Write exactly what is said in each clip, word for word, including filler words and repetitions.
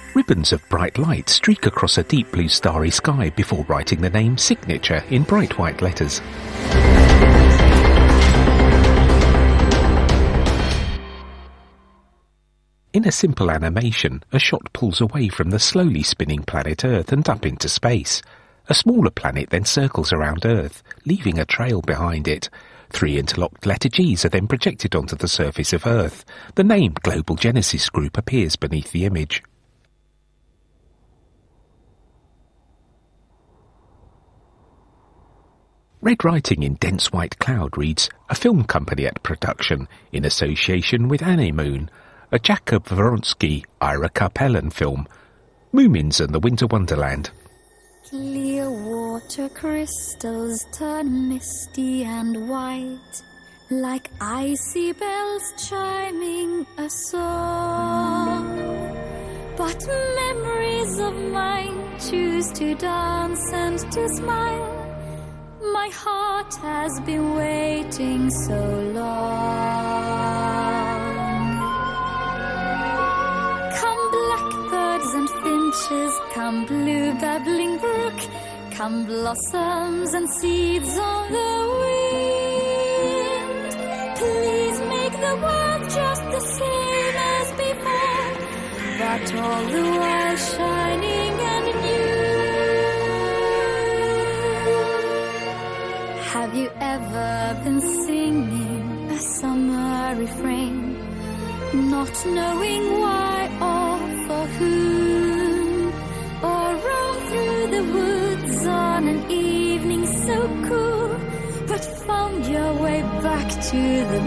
Ribbons of bright light streak across a deep blue starry sky before writing the name Signature in bright white letters. In a simple animation, a shot pulls away from the slowly spinning planet Earth and up into space. A smaller planet then circles around Earth, leaving a trail behind it. Three interlocked letter G's are then projected onto the surface of Earth. The name Global Genesis Group appears beneath the image. Red writing in dense white cloud reads, "A film company at production, in association with Anemoon, a Jakob Vronsky, Ira Karpellen film, Moomins and the Winter Wonderland." Clear water crystals turn misty and white, like icy bells chiming a song. But memories of mine choose to dance and to smile. My heart has been waiting so long. Come blackbirds and finches, come blue babbling brook, come blossoms and seeds on the wind. Please make the world just the same as before, but all the while shining and new. Have you ever been singing a summer refrain, not knowing why or for whom, or roam through the woods on an evening so cool, but found your way back to the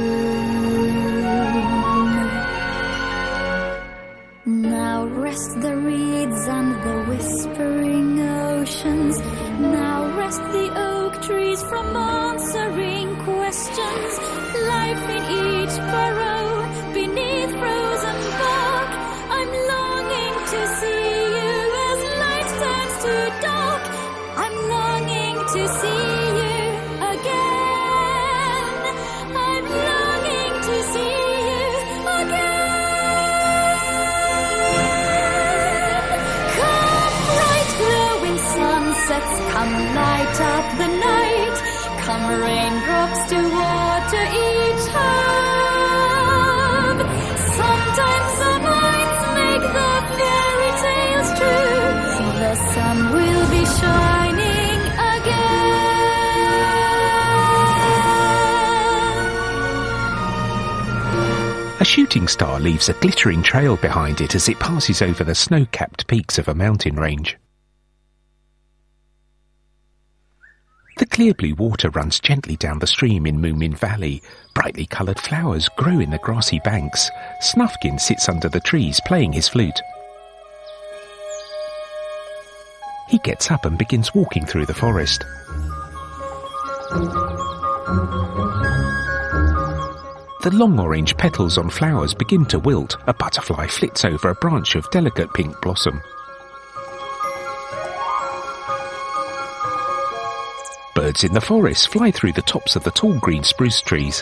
bloom? Now rest the reeds and the whispering oceans, now rest the oak trees from answering questions. Life in each furrow beneath frozen bark. I'm longing to see you as light turns to dark. I'm longing to see you again. I'm longing to see you again. Come bright glowing sunsets, come light up the night, come raindrops to water each herb. Sometimes the nights make the fairy tales true. The sun will be shining again. A shooting star leaves a glittering trail behind it as it passes over the snow-capped peaks of a mountain range. The clear blue water runs gently down the stream in Moomin Valley. Brightly coloured flowers grow in the grassy banks. Snufkin sits under the trees playing his flute. He gets up and begins walking through the forest. The long orange petals on flowers begin to wilt. A butterfly flits over a branch of delicate pink blossom. Birds in the forest fly through the tops of the tall green spruce trees.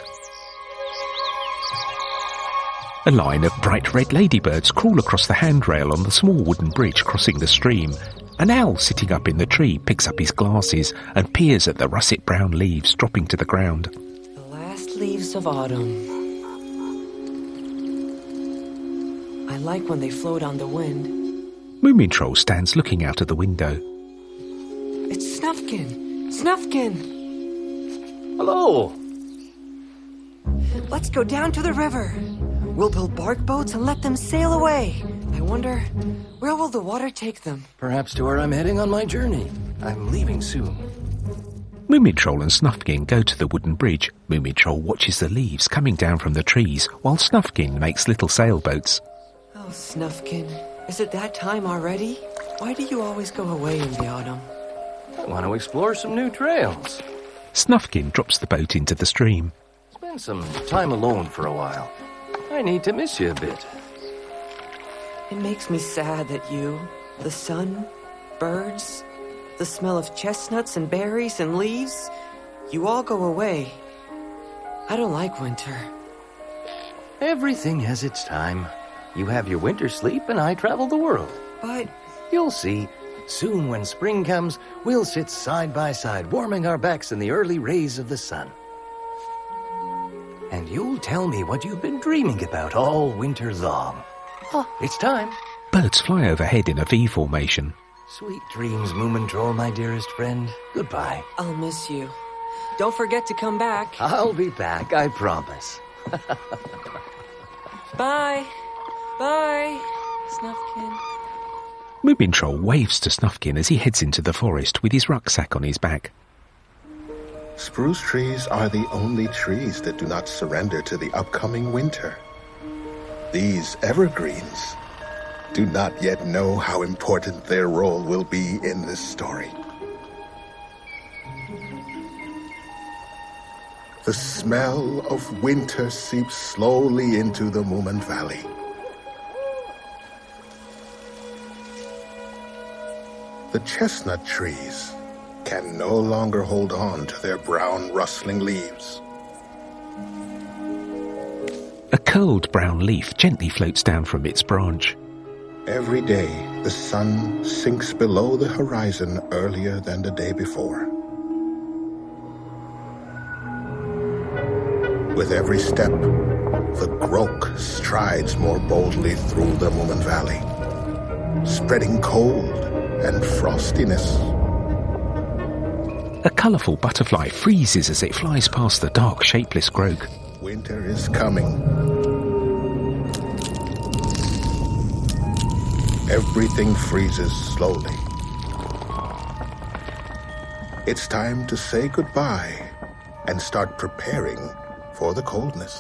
A line of bright red ladybirds crawl across the handrail on the small wooden bridge crossing the stream. An owl sitting up in the tree picks up his glasses and peers at the russet brown leaves dropping to the ground. The last leaves of autumn. I like when they float on the wind. Moomin Troll stands looking out of the window. It's Snufkin! Snufkin! Hello! Let's go down to the river. We'll build bark boats and let them sail away. I wonder, where will the water take them? Perhaps to where I'm heading on my journey. I'm leaving soon. Moomin Troll and Snufkin go to the wooden bridge. Moomin Troll watches the leaves coming down from the trees, while Snufkin makes little sailboats. Oh, Snufkin, is it that time already? Why do you always go away in the autumn? I want to explore some new trails. Snufkin drops the boat into the stream. Spend some time alone for a while. I need to miss you a bit. It makes me sad that you, the sun, birds, the smell of chestnuts and berries and leaves, you all go away. I don't like winter. Everything has its time. You have your winter sleep and I travel the world. But... You'll see. Soon when spring comes, we'll sit side by side, warming our backs in the early rays of the sun. And you'll tell me what you've been dreaming about all winter long. Oh, it's time. Birds fly overhead in a V formation. Sweet dreams, Moomin Troll, my dearest friend. Goodbye. I'll miss you. Don't forget to come back. I'll be back, I promise. Bye. Bye, Snufkin. Moomin Troll waves to Snufkin as he heads into the forest with his rucksack on his back. Spruce trees are the only trees that do not surrender to the upcoming winter. These evergreens do not yet know how important their role will be in this story. The smell of winter seeps slowly into the Moomin Valley. The chestnut trees can no longer hold on to their brown, rustling leaves. A curled brown leaf gently floats down from its branch. Every day, the sun sinks below the horizon earlier than the day before. With every step, the grok strides more boldly through the Moomin Valley, spreading cold and frostiness. A colourful butterfly freezes as it flies past the dark, shapeless grok. Winter is coming. Everything freezes slowly. It's time to say goodbye and start preparing for the coldness.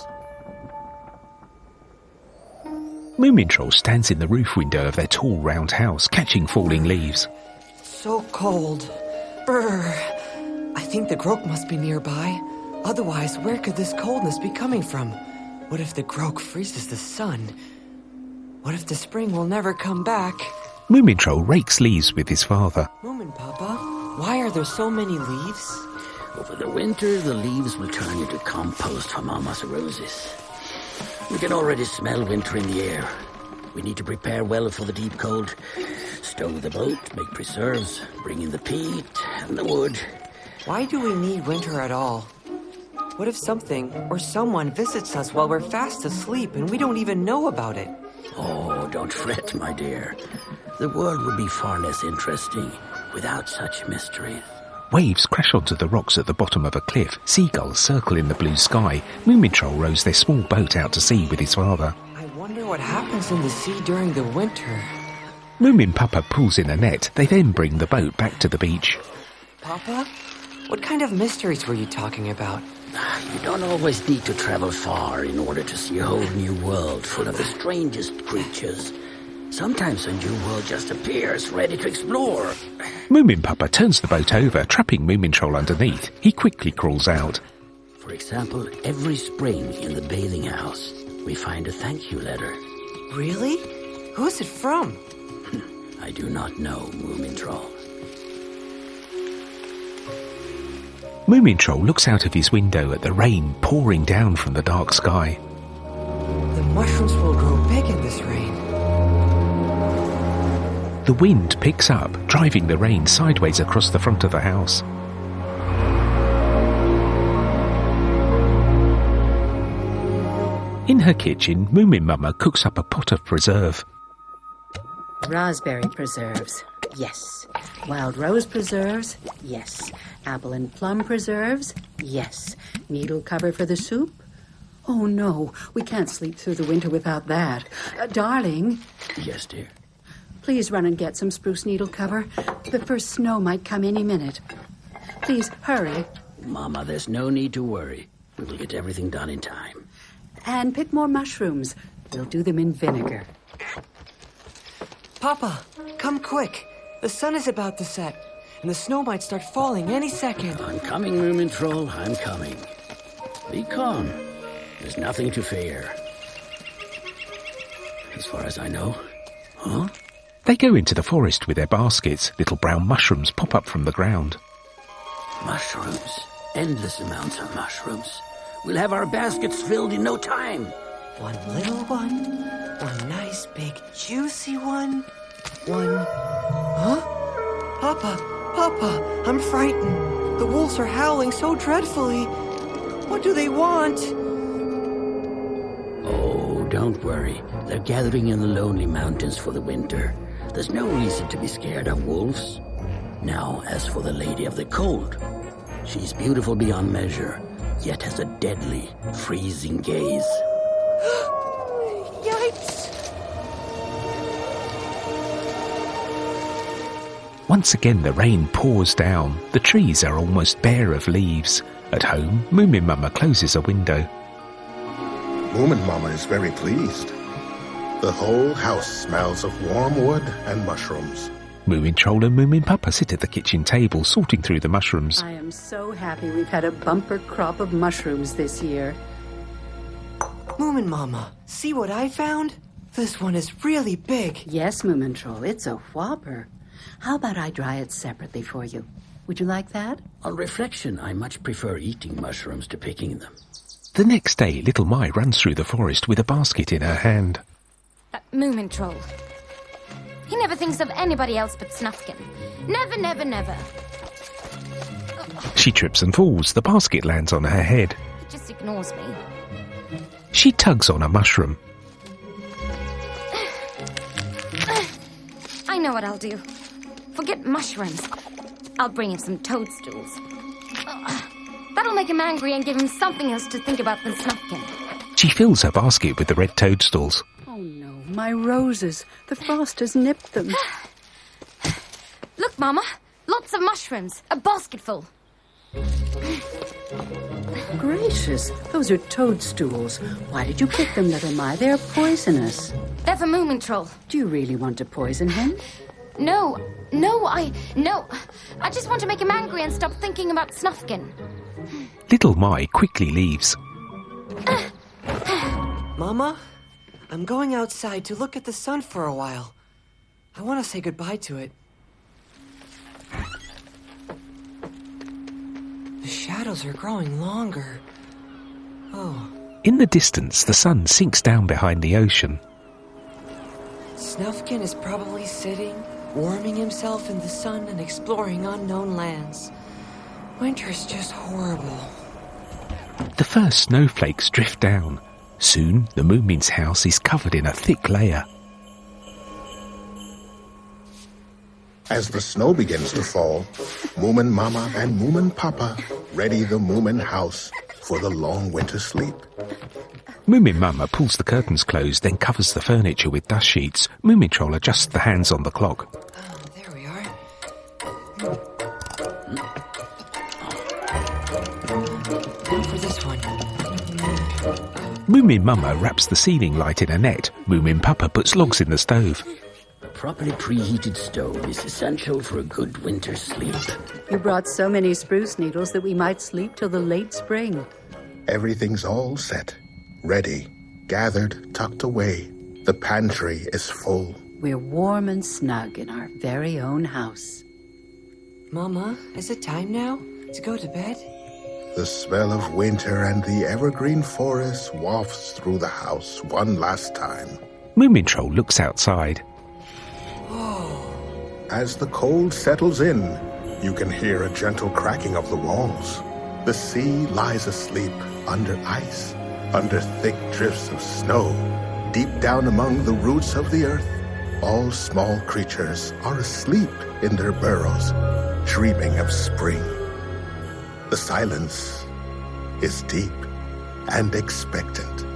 Moomin Troll stands in the roof window of their tall round house, catching falling leaves. So cold. Brr. I think the grok must be nearby. Otherwise, where could this coldness be coming from? What if the grok freezes the sun? What if the spring will never come back? Moomin Troll rakes leaves with his father. Moomin Papa, why are there so many leaves? Over the winter, the leaves will turn into compost for Mama's roses. We can already smell winter in the air. We need to prepare well for the deep cold. Stow the boat, make preserves, bring in the peat and the wood. Why do we need winter at all? What if something or someone visits us while we're fast asleep and we don't even know about it? Oh, don't fret, my dear. The world would be far less interesting without such mysteries. Waves crash onto the rocks at the bottom of a cliff. Seagulls circle in the blue sky. Moomin Troll rows their small boat out to sea with his father. I wonder what happens in the sea during the winter. Moomin Papa pulls in a net. They then bring the boat back to the beach. Papa? What kind of mysteries were you talking about? You don't always need to travel far in order to see a whole new world full of the strangest creatures. Sometimes a new world just appears, ready to explore. Moomin Papa turns the boat over, trapping Moomin Troll underneath. He quickly crawls out. For example, every spring in the bathing house, we find a thank you letter. Really? Who's it from? I do not know, Moomin Troll. Moomin Troll looks out of his window at the rain pouring down from the dark sky. The mushrooms will grow big in this rain. The wind picks up, driving the rain sideways across the front of the house. In her kitchen, Moomin Mama cooks up a pot of preserve. Raspberry preserves, yes. Wild rose preserves, yes. Apple and plum preserves, yes. Needle cover for the soup? Oh, no, we can't sleep through the winter without that. Uh, darling. Yes, dear. Please run and get some spruce needle cover. The first snow might come any minute. Please, hurry. Mama, there's no need to worry. We will get everything done in time. And pick more mushrooms. We'll do them in vinegar. Papa, come quick. The sun is about to set, and the snow might start falling any second. I'm coming, Moomin Troll, I'm coming. Be calm. There's nothing to fear. As far as I know. Huh? They go into the forest with their baskets. Little brown mushrooms pop up from the ground. Mushrooms. Endless amounts of mushrooms. We'll have our baskets filled in no time. One little one. One nice, big, juicy one. One... Huh? Papa, Papa, I'm frightened. The wolves are howling so dreadfully. What do they want? Oh, don't worry. They're gathering in the lonely mountains for the winter. There's no reason to be scared of wolves. Now, as for the Lady of the Cold, she's beautiful beyond measure, yet has a deadly, freezing gaze. Yikes! Once again the rain pours down. The trees are almost bare of leaves. At home, Moomin Mama closes a window. Moomin Mama is very pleased. The whole house smells of warm wood and mushrooms. Moomin Troll and Moomin Papa sit at the kitchen table sorting through the mushrooms. I am so happy we've had a bumper crop of mushrooms this year. Moomin Mama, see what I found? This one is really big. Yes, Moomin Troll, it's a whopper. How about I dry it separately for you? Would you like that? On reflection, I much prefer eating mushrooms to picking them. The next day, Little Mai runs through the forest with a basket in her hand. That Moomin Troll. He never thinks of anybody else but Snufkin. Never, never, never. She trips and falls. The basket lands on her head. He just ignores me. She tugs on a mushroom. I know what I'll do. Forget mushrooms. I'll bring him some toadstools. That'll make him angry and give him something else to think about than Snufkin. She fills her basket with the red toadstools. Oh no, my roses. The frost has nipped them. Look, Mama. Lots of mushrooms. A basketful. Gracious, those are toadstools. Why did you pick them, Little Mai? They're poisonous. They're for Moomin Troll. Do you really want to poison him? No, no, I... No. I just want to make him angry and stop thinking about Snufkin. Little Mai quickly leaves. Mama, I'm going outside to look at the sun for a while. I want to say goodbye to it. The shadows are growing longer. Oh. In the distance, the sun sinks down behind the ocean. Snufkin is probably sitting, warming himself in the sun and exploring unknown lands. Winter's just horrible. The first snowflakes drift down. Soon, the Moomin's house is covered in a thick layer. As the snow begins to fall, Moomin Mama and Moomin Papa ready the Moomin house for the long winter sleep. Moomin Mama pulls the curtains closed, then covers the furniture with dust sheets. Moomin Troll adjusts the hands on the clock. Oh, there we are. Go for this one. Moomin Mama wraps the ceiling light in a net. Moomin Papa puts logs in the stove. A properly preheated stove is essential for a good winter's sleep. You brought so many spruce needles that we might sleep till the late spring. Everything's all set, ready, gathered, tucked away. The pantry is full. We're warm and snug in our very own house. Mama, is it time now to go to bed? The smell of winter and the evergreen forest wafts through the house one last time. Moomin Troll looks outside. As the cold settles in, you can hear a gentle cracking of the walls. The sea lies asleep under ice, under thick drifts of snow. Deep down among the roots of the earth, all small creatures are asleep in their burrows, dreaming of spring. The silence is deep and expectant.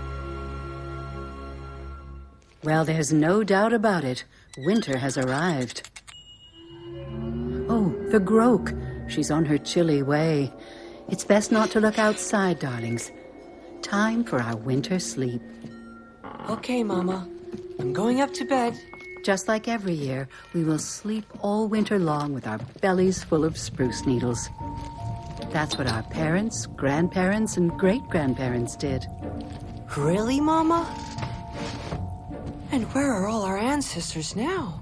Well, there's no doubt about it. Winter has arrived. Oh, the Groke. She's on her chilly way. It's best not to look outside, darlings. Time for our winter sleep. Okay, Mama. I'm going up to bed. Just like every year, we will sleep all winter long with our bellies full of spruce needles. That's what our parents, grandparents, and great-grandparents did. Really, Mama? And where are all our ancestors now?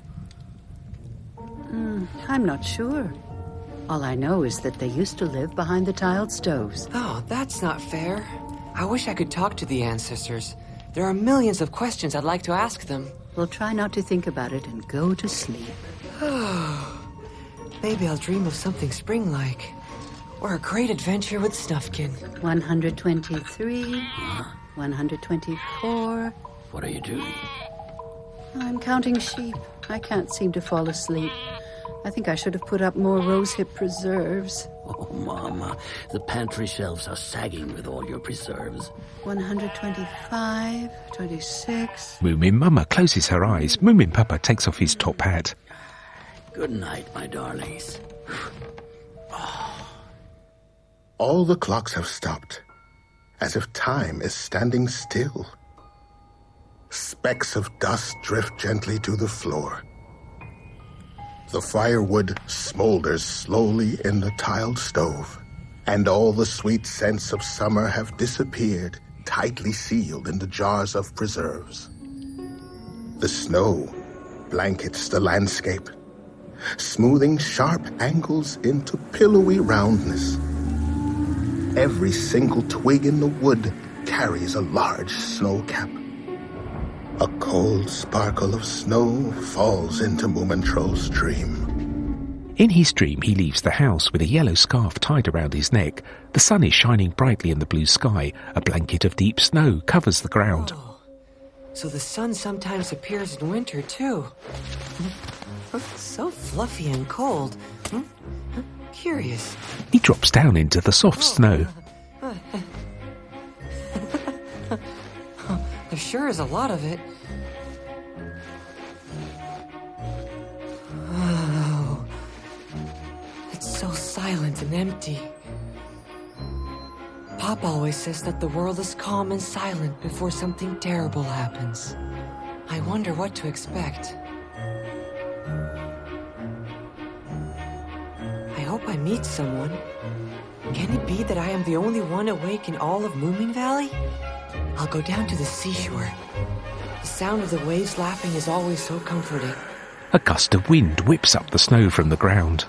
Mm, I'm not sure. All I know is that they used to live behind the tiled stoves. Oh, that's not fair. I wish I could talk to the ancestors. There are millions of questions I'd like to ask them. We'll try not to think about it and go to sleep. Maybe I'll dream of something spring-like. Or a great adventure with Snufkin. one hundred twenty-three, one hundred twenty-four. What are you doing? I'm counting sheep. I can't seem to fall asleep. I think I should have put up more rosehip preserves. Oh, Mama, the pantry shelves are sagging with all your preserves. one hundred twenty-five, twenty-six. Moomin Mama closes her eyes. Moomin Papa takes off his top hat. Good night, my darlings. All the clocks have stopped, as if time is standing still. Specks of dust drift gently to the floor. The firewood smolders slowly in the tiled stove, and all the sweet scents of summer have disappeared, tightly sealed in the jars of preserves. The snow blankets the landscape, smoothing sharp angles into pillowy roundness. Every single twig in the wood carries a large snow cap. A cold sparkle of snow falls into Moomintroll's dream. In his dream, he leaves the house with a yellow scarf tied around his neck. The sun is shining brightly in the blue sky. A blanket of deep snow covers the ground. Oh, so the sun sometimes appears in winter, too. So fluffy and cold. Hmm? Curious. He drops down into the soft snow. There sure is a lot of it. Oh, it's so silent and empty. Pop always says that the world is calm and silent before something terrible happens. I wonder what to expect. I hope I meet someone. Can it be that I am the only one awake in all of Moomin Valley? I'll go down to the seashore. The sound of the waves laughing is always so comforting. A gust of wind whips up the snow from the ground.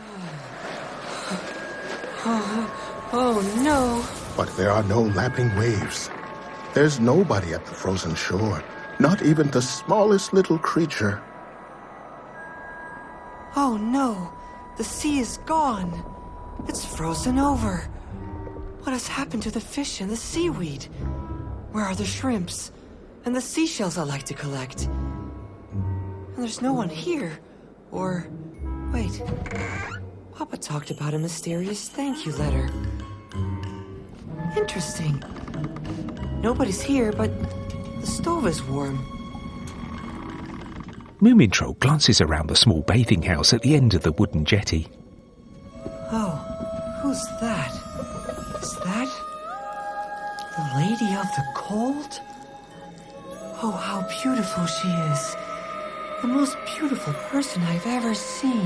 Oh, oh no. But there are no lapping waves. There's nobody at the frozen shore, not even the smallest little creature. Oh no, the sea is gone. It's frozen over. What has happened to the fish and the seaweed? Where are the shrimps and the seashells I like to collect? And there's no one here. Or, wait, Papa talked about a mysterious thank you letter. Interesting. Nobody's here, but the stove is warm. Moomintroll glances around the small bathing house at the end of the wooden jetty. Oh, who's that? Is that the Lady of the Cold? Oh, how beautiful she is. The most beautiful person I've ever seen.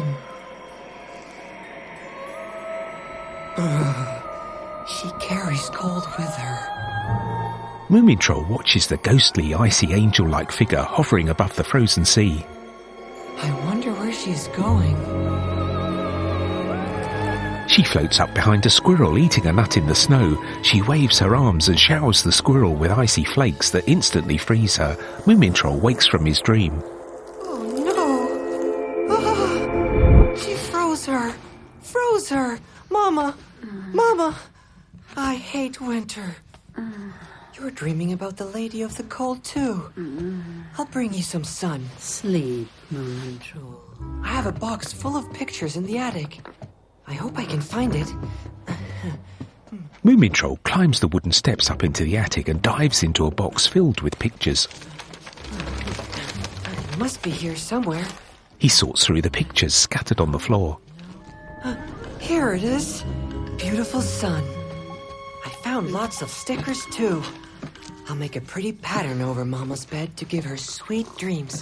Ugh. She carries cold with her. Moomintroll watches the ghostly, icy angel-like figure hovering above the frozen sea. I wonder where she's going. She floats up behind a squirrel eating a nut in the snow. She waves her arms and showers the squirrel with icy flakes that instantly freeze her. Moomintroll wakes from his dream. Oh no! Ah, she froze her! Froze her! Mama! Mama! I hate winter. You're dreaming about the Lady of the Cold, too. I'll bring you some sun. Sleep, Moomintroll. I have a box full of pictures in the attic. I hope I can find it. Moomintroll climbs the wooden steps up into the attic and dives into a box filled with pictures. It must be here somewhere. He sorts through the pictures scattered on the floor. Uh, here it is. Beautiful sun. I found lots of stickers, too. I'll make a pretty pattern over Mama's bed to give her sweet dreams.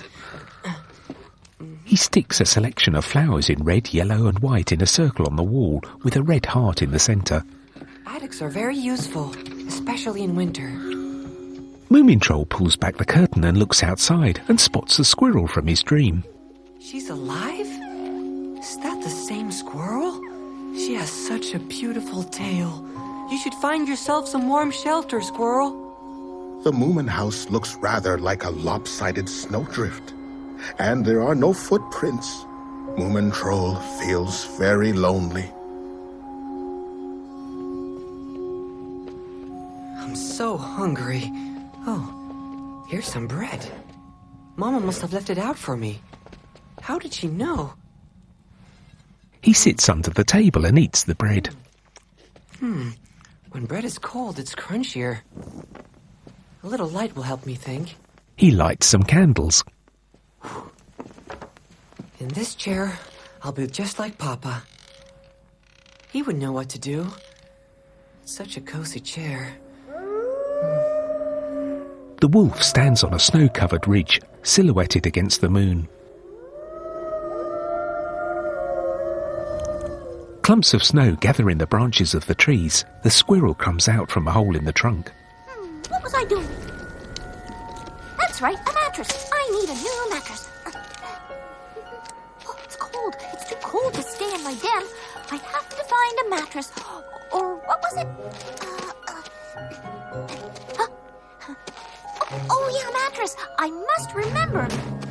He sticks a selection of flowers in red, yellow and white in a circle on the wall with a red heart in the centre. Attics are very useful, especially in winter. Moomintroll pulls back the curtain and looks outside and spots the squirrel from his dream. She's alive? Is that the same squirrel? She has such a beautiful tail. You should find yourself some warm shelter, squirrel. the Moomin house looks rather like a lopsided snowdrift. And there are no footprints. Moomin Troll feels very lonely. I'm so hungry. Oh, here's some bread. Mama must have left it out for me. How did she know? He sits under the table and eats the bread. Hmm. When bread is cold, it's crunchier. A little light will help me think. He lights some candles. In this chair, I'll be just like Papa. He would know what to do. Such a cozy chair. The wolf stands on a snow-covered ridge, silhouetted against the moon. Clumps of snow gather in the branches of the trees. The squirrel comes out from a hole in the trunk. Hmm, what was I doing? That's right, a mattress. I need a new mattress. Oh, it's cold. It's too cold to stay in my den. I have to find a mattress. Or what was it? Uh, uh, huh? oh, oh, yeah, mattress. I must remember.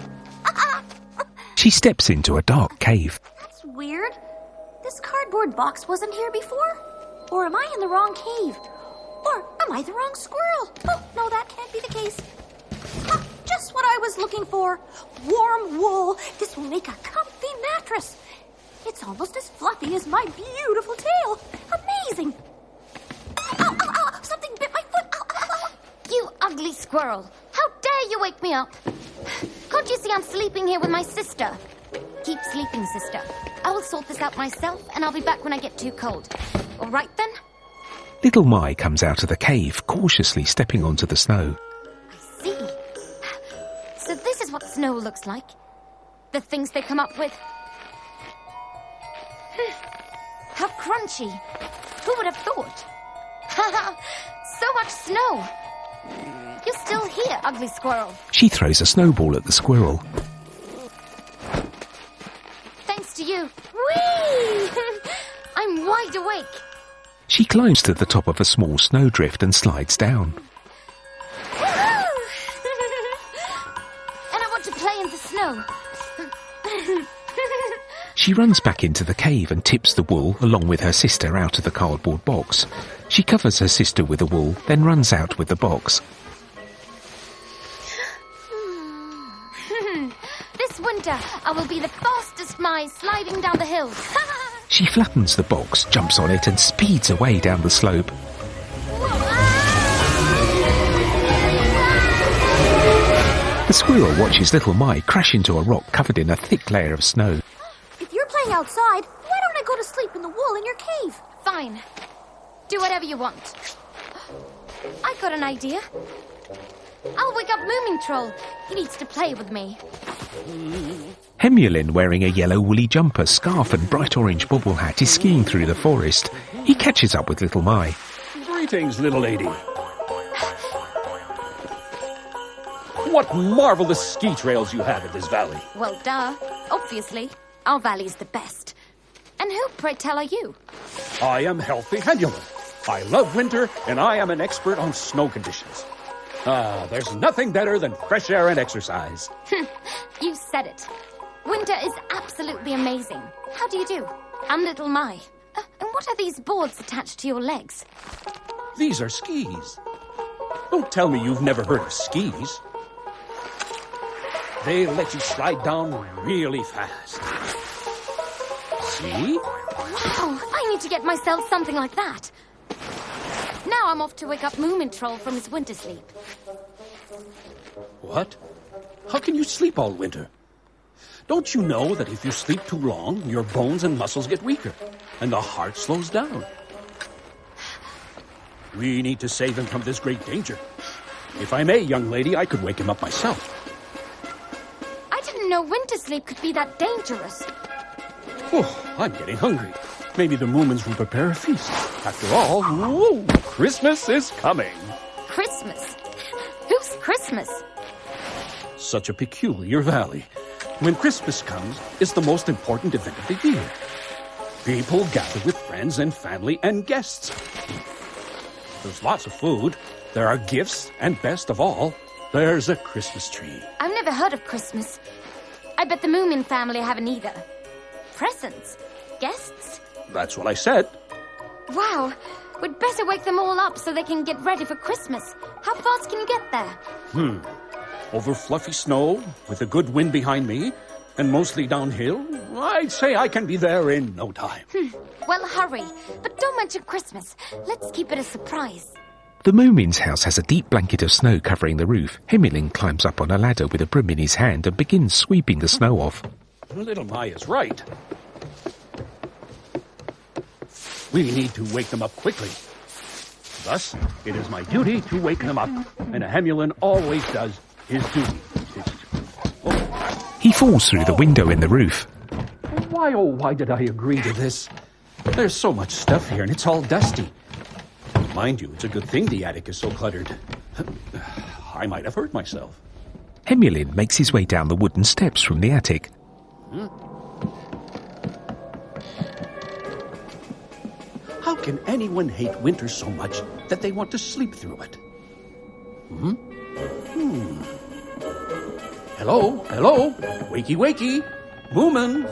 She steps into a dark cave. That's weird. This cardboard box wasn't here before? Or am I in the wrong cave? Or am I the wrong squirrel? Oh, no, that can't be the case. Ah, just what I was looking for. Warm wool. This will make a comfy mattress. It's almost as fluffy as my beautiful tail. Amazing. Ow, ow, ow, something bit my foot. Ow, ow, ow. You ugly squirrel. How dare you wake me up? Can't you see I'm sleeping here with my sister? Keep sleeping, sister. I will sort this out myself, and I'll be back when I get too cold. All right, then? Little Mai comes out of the cave, cautiously stepping onto the snow. I see. So this is what snow looks like. The things they come up with. How crunchy. Who would have thought? Haha, so much snow. You're still here, ugly squirrel. She throws a snowball at the squirrel. Thanks to you. Whee! I'm wide awake. She climbs to the top of a small snowdrift and slides down. And I want to play in the snow. She runs back into the cave and tips the wool along with her sister out of the cardboard box. She covers her sister with the wool, then runs out with the box. This winter, I will be the fastest Mai sliding down the hills. She flattens the box, jumps on it and speeds away down the slope. The squirrel watches little Mai crash into a rock covered in a thick layer of snow. If you're playing outside, why don't I go to sleep in the wool in your cave? Fine. Do whatever you want. I've got an idea. I'll wake up Moomin Troll. He needs to play with me. Hemulin, wearing a yellow woolly jumper, scarf and bright orange bobble hat, is skiing through the forest. He catches up with little Mai. Greetings, little lady. What marvelous ski trails you have in this valley. Well, duh. Obviously. Our valley's the best. And who, pray tell, are you? I am Healthy Hemulin. I love winter, and I am an expert on snow conditions. Ah, there's nothing better than fresh air and exercise. You said it. Winter is absolutely amazing. How do you do? I'm little Mai. Uh, and what are these boards attached to your legs? These are skis. Don't tell me you've never heard of skis. They let you slide down really fast. See? Wow, I need to get myself something like that. Now I'm off to wake up Moomin Troll from his winter sleep. What? How can you sleep all winter? Don't you know that if you sleep too long, your bones and muscles get weaker, and the heart slows down? We need to save him from this great danger. If I may, young lady, I could wake him up myself. I didn't know winter sleep could be that dangerous. Oh, I'm getting hungry. Maybe the Moomins will prepare a feast. After all, whoa, Christmas is coming. Christmas? Who's Christmas? Such a peculiar valley. When Christmas comes, it's the most important event of the year. People gather with friends and family and guests. There's lots of food, There are gifts, and best of all, there's a Christmas tree. I've never heard of Christmas. I bet the Moomin family haven't either. Presents? Guests? That's what I said. Wow. We'd better wake them all up so they can get ready for Christmas. How fast can you get there? Hmm. Over fluffy snow, with a good wind behind me, and mostly downhill, I'd say I can be there in no time. Hmm. Well, hurry. But don't mention Christmas. Let's keep it a surprise. The Moomin's house has a deep blanket of snow covering the roof. Hemulin climbs up on a ladder with a broom in his hand and begins sweeping the snow off. Little Maya's right. We need to wake them up quickly. Thus, it is my duty to wake them up, and a Hemulin always does his duty. His... Oh. He falls through the window in the roof. Why, oh, why did I agree to this? There's so much stuff here, and it's all dusty. Mind you, it's a good thing the attic is so cluttered. I might have hurt myself. Hemulin makes his way down the wooden steps from the attic. Hmm? How can anyone hate winter so much that they want to sleep through it? Hmm? Hmm. Hello? Hello? Wakey, wakey! Moomins!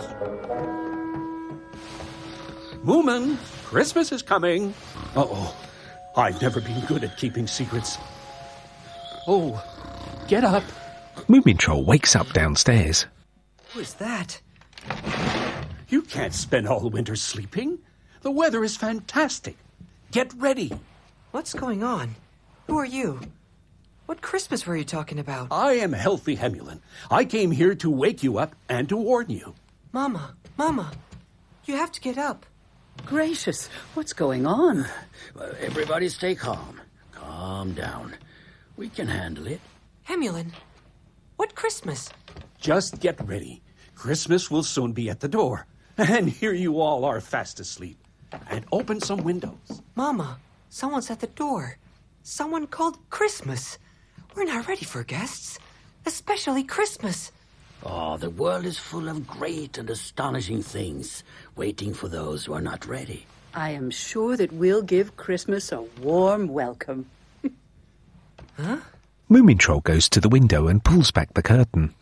Moomins! Christmas is coming! Uh-oh. I've never been good at keeping secrets. Oh, get up. Moomin Troll wakes up downstairs. Who is that? You can't spend all winter sleeping. The weather is fantastic. Get ready. What's going on? Who are you? What Christmas were you talking about? I am Healthy Hemulin. I came here to wake you up and to warn you. Mama, Mama, you have to get up. Gracious, what's going on? Well, everybody stay calm. Calm down. We can handle it. Hemulin, what Christmas? Just get ready. Christmas will soon be at the door. And here you all are fast asleep. And open some windows. Mama, someone's at the door. Someone called Christmas. We're not ready for guests. Especially Christmas. Oh, the world is full of great and astonishing things, waiting for those who are not ready. I am sure that we'll give Christmas a warm welcome. Huh? Moomin Troll goes to the window and pulls back the curtain.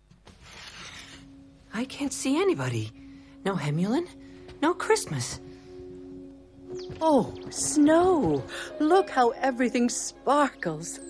I can't see anybody. No Hemulin, no Christmas. Oh, snow! Look how everything sparkles.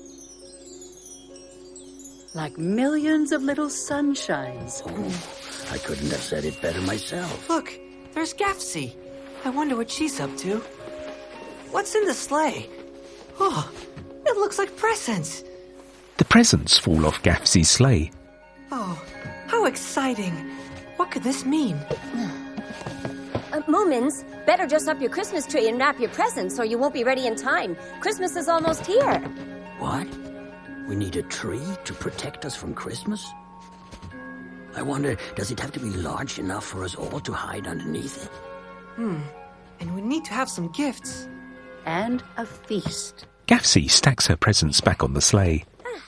Like millions of little sunshines. Oh, I couldn't have said it better myself. Look, there's Gafsy. I wonder what she's up to. What's in the sleigh? Oh, it looks like presents. The presents fall off Gafsy's sleigh. Oh, how exciting. What could this mean? Uh, Moomins, better dress up your Christmas tree and wrap your presents or you won't be ready in time. Christmas is almost here. What? We need a tree to protect us from Christmas? I wonder, does it have to be large enough for us all to hide underneath it? Hmm. And we need to have some gifts. And a feast. Gafsy stacks her presents back on the sleigh.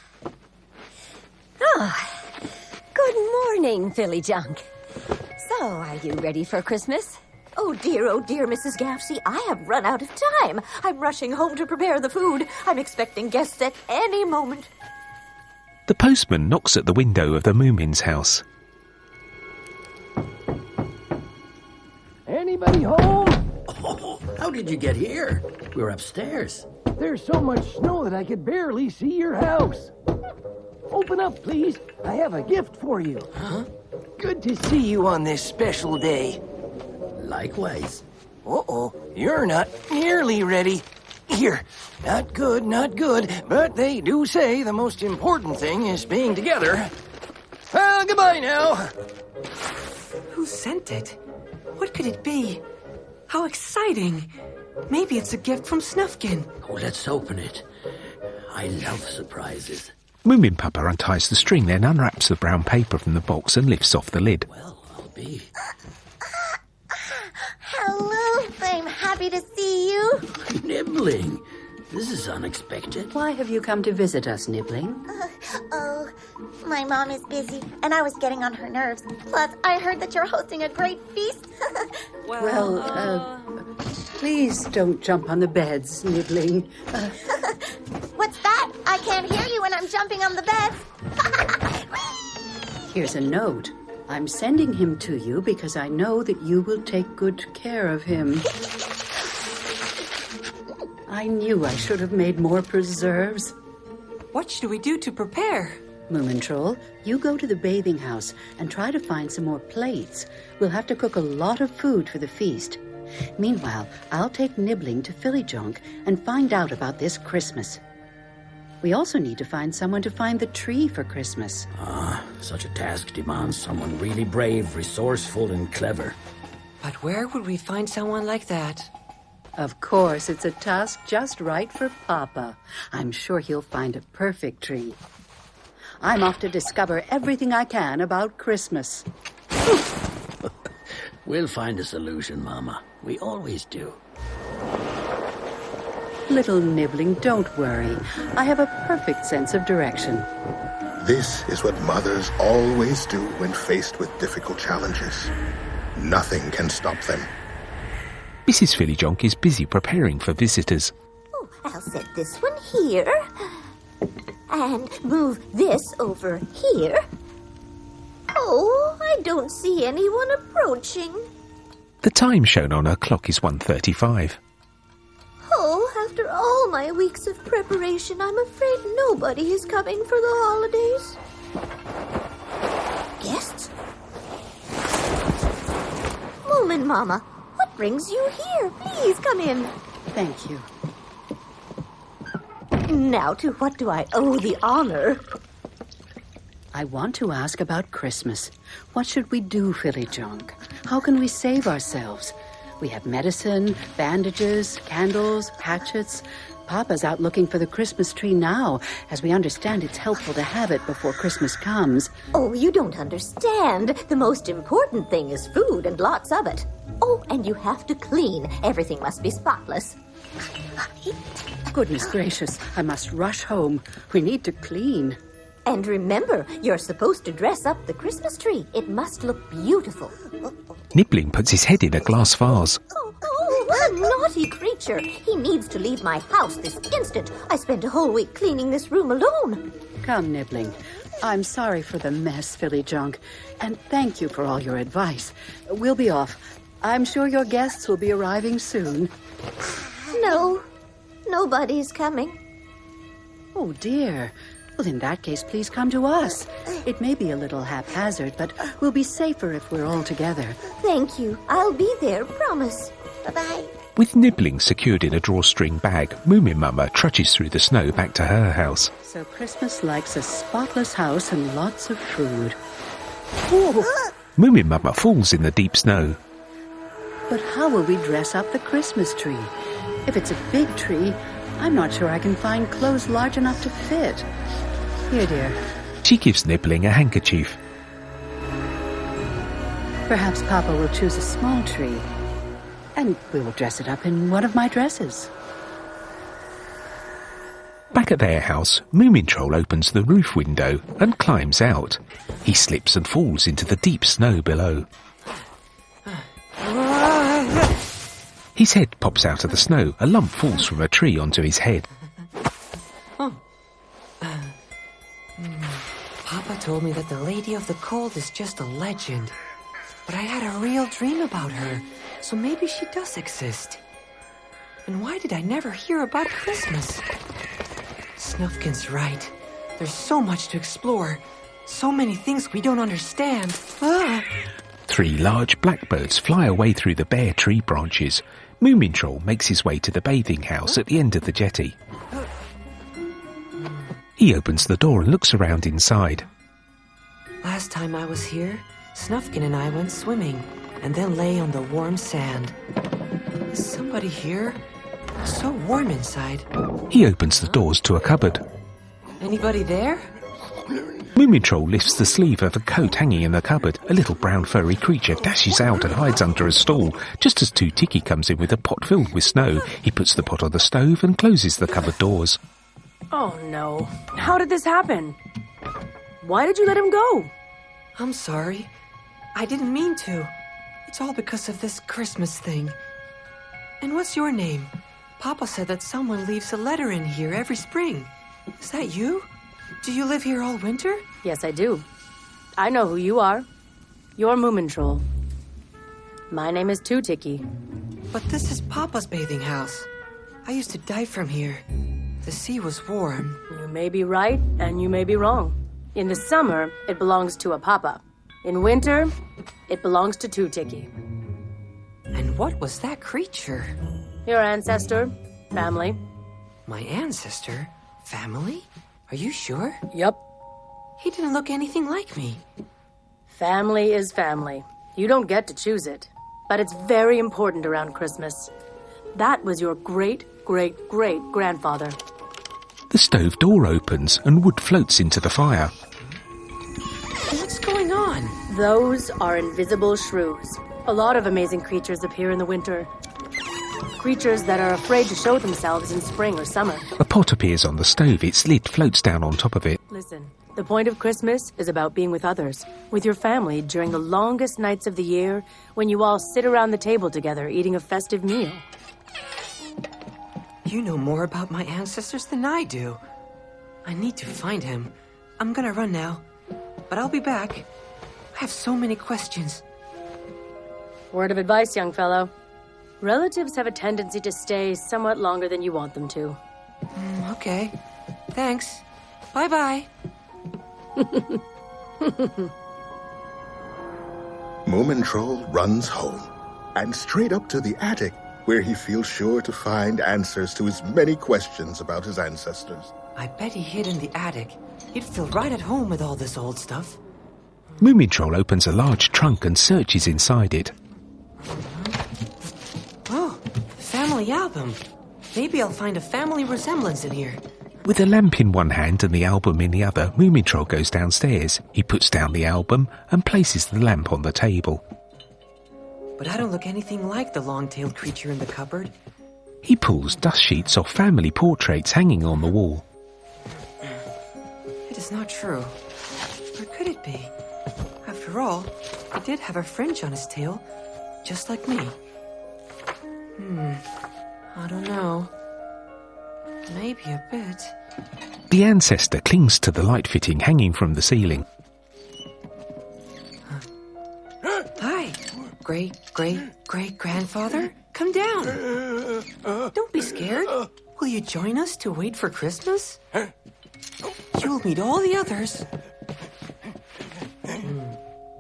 Oh, good morning, Philly Junk. So, are you ready for Christmas? Oh dear, oh dear, Missus Gafsy, I have run out of time. I'm rushing home to prepare the food. I'm expecting guests at any moment. The postman knocks at the window of the Moomin's house. Anybody home? Oh, how did you get here? We're upstairs. There's so much snow that I could barely see your house. Open up, please. I have a gift for you. Huh? Good to see you on this special day. Likewise. Uh-oh, you're not nearly ready. Here, not good, not good, but they do say the most important thing is being together. Uh, goodbye now. Who sent it? What could it be? How exciting. Maybe it's a gift from Snufkin. Oh, let's open it. I love surprises. Moomin Papa unties the string, then unwraps the brown paper from the box and lifts off the lid. Well, I'll be... Hello, I'm happy to see you. Nibbling. This is unexpected. Why have you come to visit us, Nibbling? Uh, oh, my mom is busy, and I was getting on her nerves. Plus, I heard that you're hosting a great feast. well, well uh, please don't jump on the beds, Nibbling. Uh, What's that? I can't hear you when I'm jumping on the bed. Here's a note. I'm sending him to you because I know that you will take good care of him. I knew I should have made more preserves. What should we do to prepare? Moomin Troll, you go to the bathing house and try to find some more plates. We'll have to cook a lot of food for the feast. Meanwhile, I'll take Nibbling to Fillyjonk and find out about this Christmas. We also need to find someone to find the tree for Christmas. Ah, such a task demands someone really brave, resourceful, and clever. But where would we find someone like that? Of course, it's a task just right for Papa. I'm sure he'll find a perfect tree. I'm off to discover everything I can about Christmas. We'll find a solution, Mama. We always do. Little Nibbling, don't worry. I have a perfect sense of direction. This is what mothers always do when faced with difficult challenges. Nothing can stop them. Missus Fillyjonk is busy preparing for visitors. Oh, I'll set this one here. And move this over here. Oh, I don't see anyone approaching. The time shown on her clock is one thirty-five. Oh, after all my weeks of preparation, I'm afraid nobody is coming for the holidays. Guests? Moomin Mama, what brings you here? Please come in. Thank you. Now to what do I owe the honor? I want to ask about Christmas. What should we do, Fillyjonk? How can we save ourselves? We have medicine, bandages, candles, hatchets. Papa's out looking for the Christmas tree now. As we understand, it's helpful to have it before Christmas comes. Oh, you don't understand. The most important thing is food and lots of it. Oh, and you have to clean. Everything must be spotless. Goodness gracious, I must rush home. We need to clean. And remember, you're supposed to dress up the Christmas tree. It must look beautiful. Nibbling puts his head in a glass vase. Oh, oh, what a naughty creature. He needs to leave my house this instant. I spent a whole week cleaning this room alone. Come, Nibbling. I'm sorry for the mess, Fillyjonk. And thank you for all your advice. We'll be off. I'm sure your guests will be arriving soon. No, nobody's coming. Oh, dear. Well, in that case, please come to us. It may be a little haphazard, but we'll be safer if we're all together. Thank you. I'll be there, promise. Bye-bye. With Nibbling secured in a drawstring bag, Moomin Mama trudges through the snow back to her house. So Christmas likes a spotless house and lots of food. Moomin Mama falls in the deep snow. But how will we dress up the Christmas tree? If it's a big tree, I'm not sure I can find clothes large enough to fit. Here, dear. She gives Nibbling a handkerchief. Perhaps Papa will choose a small tree, and we will dress it up in one of my dresses. Back at their house, Moomin Troll opens the roof window and climbs out. He slips and falls into the deep snow below. His head pops out of the snow. A lump falls from a tree onto his head. Oh. Uh, mm, Papa told me that the Lady of the Cold is just a legend. But I had a real dream about her, so maybe she does exist. And why did I never hear about Christmas? Snufkin's right. There's so much to explore. So many things we don't understand. Ah! Three large blackbirds fly away through the bare tree branches. Moomin Troll makes his way to the bathing house at the end of the jetty. He opens the door and looks around inside. Last time I was here, Snufkin and I went swimming, and then lay on the warm sand. Is somebody here? It's so warm inside. He opens the doors to a cupboard. Anybody there? Moomin Troll lifts the sleeve of a coat hanging in the cupboard. A little brown furry creature dashes out and hides under a stall. Just as Tootiki comes in with a pot filled with snow, he puts the pot on the stove and closes the cupboard doors. Oh no. How did this happen? Why did you let him go? I'm sorry. I didn't mean to. It's all because of this Christmas thing. And what's your name? Papa said that someone leaves a letter in here every spring. Is that you? Do you live here all winter? Yes, I do. I know who you are. You're Moomin Troll. My name is Two Tiki. But this is Papa's bathing house. I used to dive from here. The sea was warm. You may be right, and you may be wrong. In the summer, it belongs to a Papa. In winter, it belongs to Two Tiki. And what was that creature? Your ancestor, family. My ancestor? Family? Are you sure? Yup. He didn't look anything like me. Family is family. You don't get to choose it. But it's very important around Christmas. That was your great-great-great-grandfather. The stove door opens and wood floats into the fire. What's going on? Those are invisible shrews. A lot of amazing creatures appear in the winter. Creatures that are afraid to show themselves in spring or summer. A pot appears on the stove. Its lid floats down on top of it. Listen, the point of Christmas is about being with others, with your family during the longest nights of the year when you all sit around the table together eating a festive meal. You know more about my ancestors than I do. I need to find him. I'm gonna run now, but I'll be back. I have so many questions. Word of advice, young fellow. Relatives have a tendency to stay somewhat longer than you want them to. Mm, okay. Thanks. Bye-bye. Moomin Troll runs home and straight up to the attic, where he feels sure to find answers to his many questions about his ancestors. I bet he hid in the attic. He'd feel right at home with all this old stuff. Moomin Troll opens a large trunk and searches inside it. Oh, family album. Maybe I'll find a family resemblance in here. With a lamp in one hand and the album in the other, Moomin Troll goes downstairs. He puts down the album and places the lamp on the table. But I don't look anything like the long-tailed creature in the cupboard. He pulls dust sheets off family portraits hanging on the wall. It is not true. Or could it be? After all, he did have a fringe on his tail, just like me. Hmm, I don't know. Maybe a bit. The ancestor clings to the light fitting hanging from the ceiling. Hi, great, great, great grandfather. Come down. Don't be scared. Will you join us to wait for Christmas? You'll meet all the others. Mm.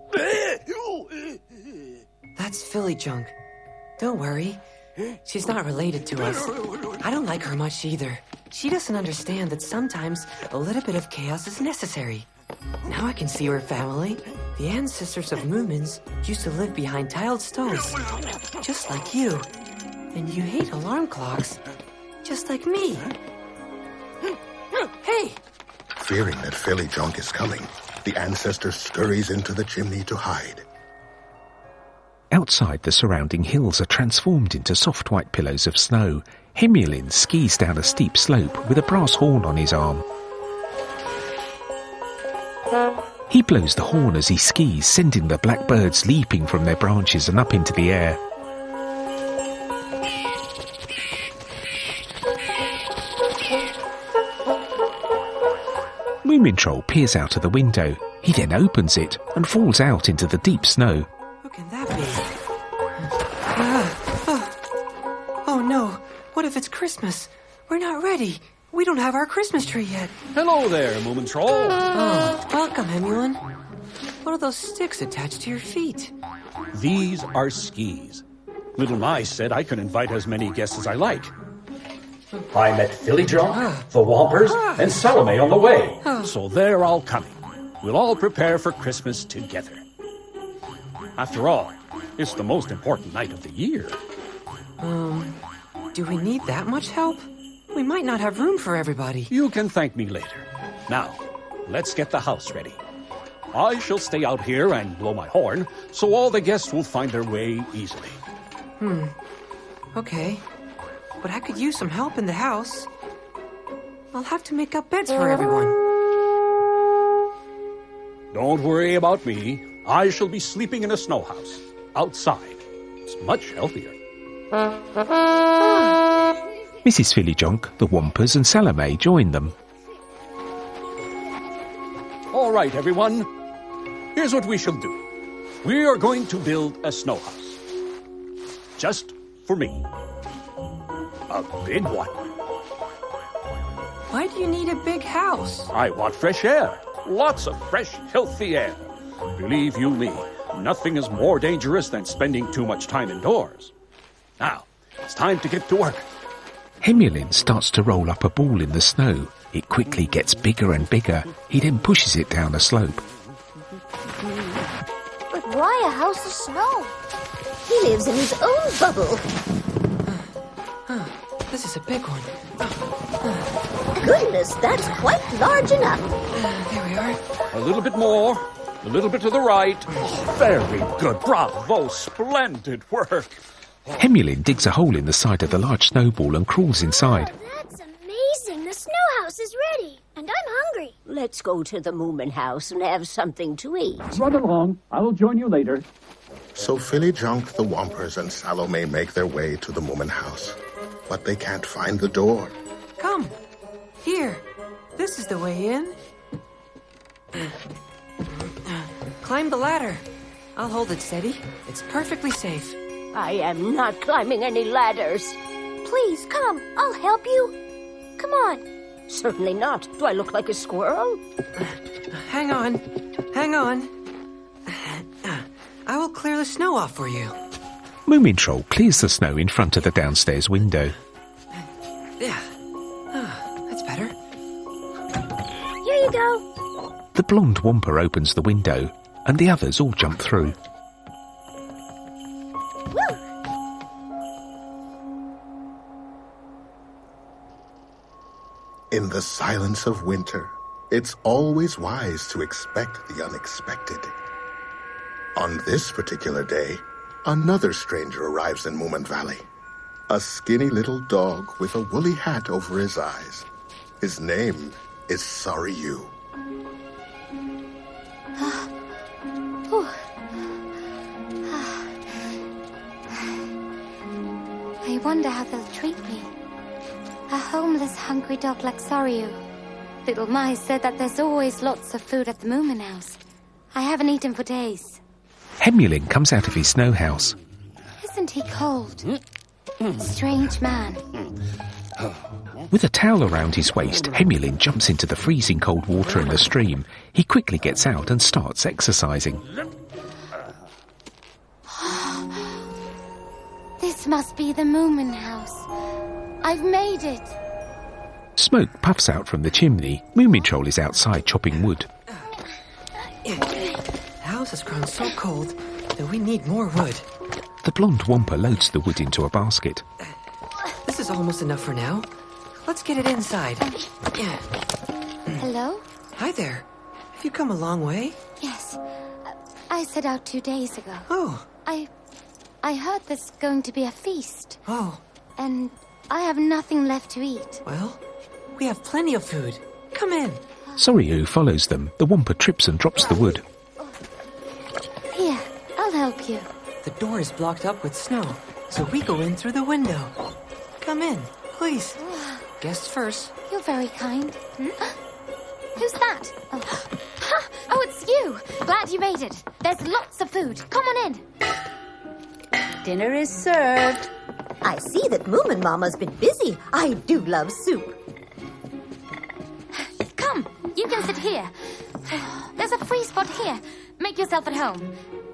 That's Philly Junk. Don't worry. She's not related to us. I don't like her much either. She doesn't understand that sometimes a little bit of chaos is necessary. Now I can see her family. The ancestors of Moomins used to live behind tiled stoves, just like you. And you hate alarm clocks, just like me. Hey! Fearing that Philly Junk is coming, the ancestor scurries into the chimney to hide. Outside, the surrounding hills are transformed into soft white pillows of snow. Hemulin skis down a steep slope with a brass horn on his arm. He blows the horn as he skis, sending the blackbirds leaping from their branches and up into the air. Moomin Troll peers out of the window. He then opens it and falls out into the deep snow. Who can that be? Ah, oh. oh no, what if it's Christmas? We're not ready. We don't have our Christmas tree yet. Hello there, Moomin Troll. Oh, welcome, Hemulin. What are those sticks attached to your feet? These are skis. Little Mice said I could invite as many guests as I like. I met Philly Junk, ah. the Whompers, ah. and Salome on the way. Ah. So they're all coming. We'll all prepare for Christmas together. After all, it's the most important night of the year. Um, do we need that much help? We might not have room for everybody. You can thank me later. Now, let's get the house ready. I shall stay out here and blow my horn, so all the guests will find their way easily. Hmm. Okay. But I could use some help in the house. I'll have to make up beds for everyone. Don't worry about me. I shall be sleeping in a snow house, outside. It's much healthier. Missus Fillyjonk, the Wampers and Salome join them. All right, everyone. Here's what we shall do. We are going to build a snow house. Just for me. A big one. Why do you need a big house? I want fresh air. Lots of fresh, healthy air. Believe you me, nothing is more dangerous than spending too much time indoors. Now, it's time to get to work. Hemulin starts to roll up a ball in the snow. It quickly gets bigger and bigger. He then pushes it down a slope. But why a house of snow? He lives in his own bubble. This is a big one. Goodness, that's quite large enough. Uh, there we are. A little bit more. A little bit to the right. Oh, very good. Bravo. Splendid work. Hemulin digs a hole in the side of the large snowball and crawls inside. Oh, that's amazing. The snow house is ready, and I'm hungry. Let's go to the Moomin house and have something to eat. Run along. I'll join you later. So Fillyjonk, the Wampers, and Salome make their way to the Moomin house. But they can't find the door. Come. Here. This is the way in. Climb the ladder. I'll hold it steady. It's perfectly safe. I am not climbing any ladders. Please, come. I'll help you. Come on. Certainly not. Do I look like a squirrel? Hang on. Hang on. I will clear the snow off for you. Moomin Troll clears the snow in front of the downstairs window. Yeah. Ah, that's better. Here you go. The blonde Wamper opens the window, and the others all jump through. Woo! In the silence of winter, it's always wise to expect the unexpected. On this particular day, another stranger arrives in Moomin Valley. A skinny little dog with a woolly hat over his eyes. His name is Sorry-You. I wonder how they'll treat me. A homeless, hungry dog like Sorry-You. Little Mai said that there's always lots of food at the Moomin house. I haven't eaten for days. Hemulin comes out of his snow house. Isn't he cold? Strange man. With a towel around his waist, Hemulin jumps into the freezing cold water in the stream. He quickly gets out and starts exercising. This must be the Moomin house. I've made it. Smoke puffs out from the chimney. Moomin Troll is outside chopping wood. The house has grown so cold that we need more wood. The blonde Wamper loads the wood into a basket. This is almost enough for now. Let's get it inside. Yeah. Hello? Hi there. Have you come a long way? Yes. I set out two days ago. Oh. I... I heard there's going to be a feast. Oh. And I have nothing left to eat. Well, we have plenty of food. Come in. Sorry-You follows them. The Wamper trips and drops the wood. Here, I'll help you. The door is blocked up with snow, so we go in through the window. Come in, please. Guests first. You're very kind. Hmm? Who's that? Oh. Oh, it's you. Glad you made it. There's lots of food. Come on in. Dinner is served. I see that Moomin Mama's been busy. I do love soup. Come, you can sit here. There's a free spot here. Make yourself at home.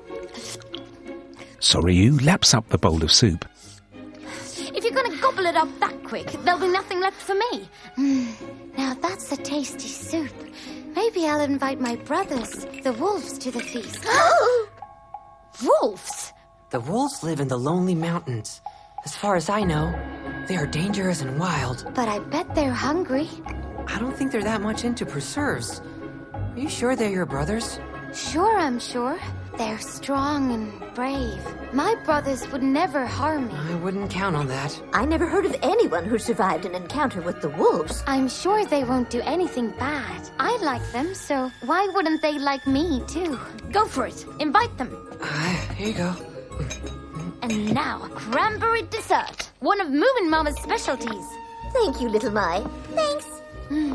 Sorry-You laps up the bowl of soup. If you're going to gobble it up that quick, there'll be nothing left for me. Mm, now that's a tasty soup. Maybe I'll invite my brothers, the wolves, to the feast. Wolves? The wolves live in the lonely mountains. As far as I know, they are dangerous and wild. But I bet they're hungry. I don't think they're that much into preserves. Are you sure they're your brothers? Sure, I'm sure. They're strong and brave. My brothers would never harm me. I wouldn't count on that. I never heard of anyone who survived an encounter with the wolves. I'm sure they won't do anything bad. I like them, so why wouldn't they like me, too? Go for it. Invite them. Uh, here you go. And now, cranberry dessert. One of Moomin Mama's specialties. Thank you, little Mai. Thanks. Mm.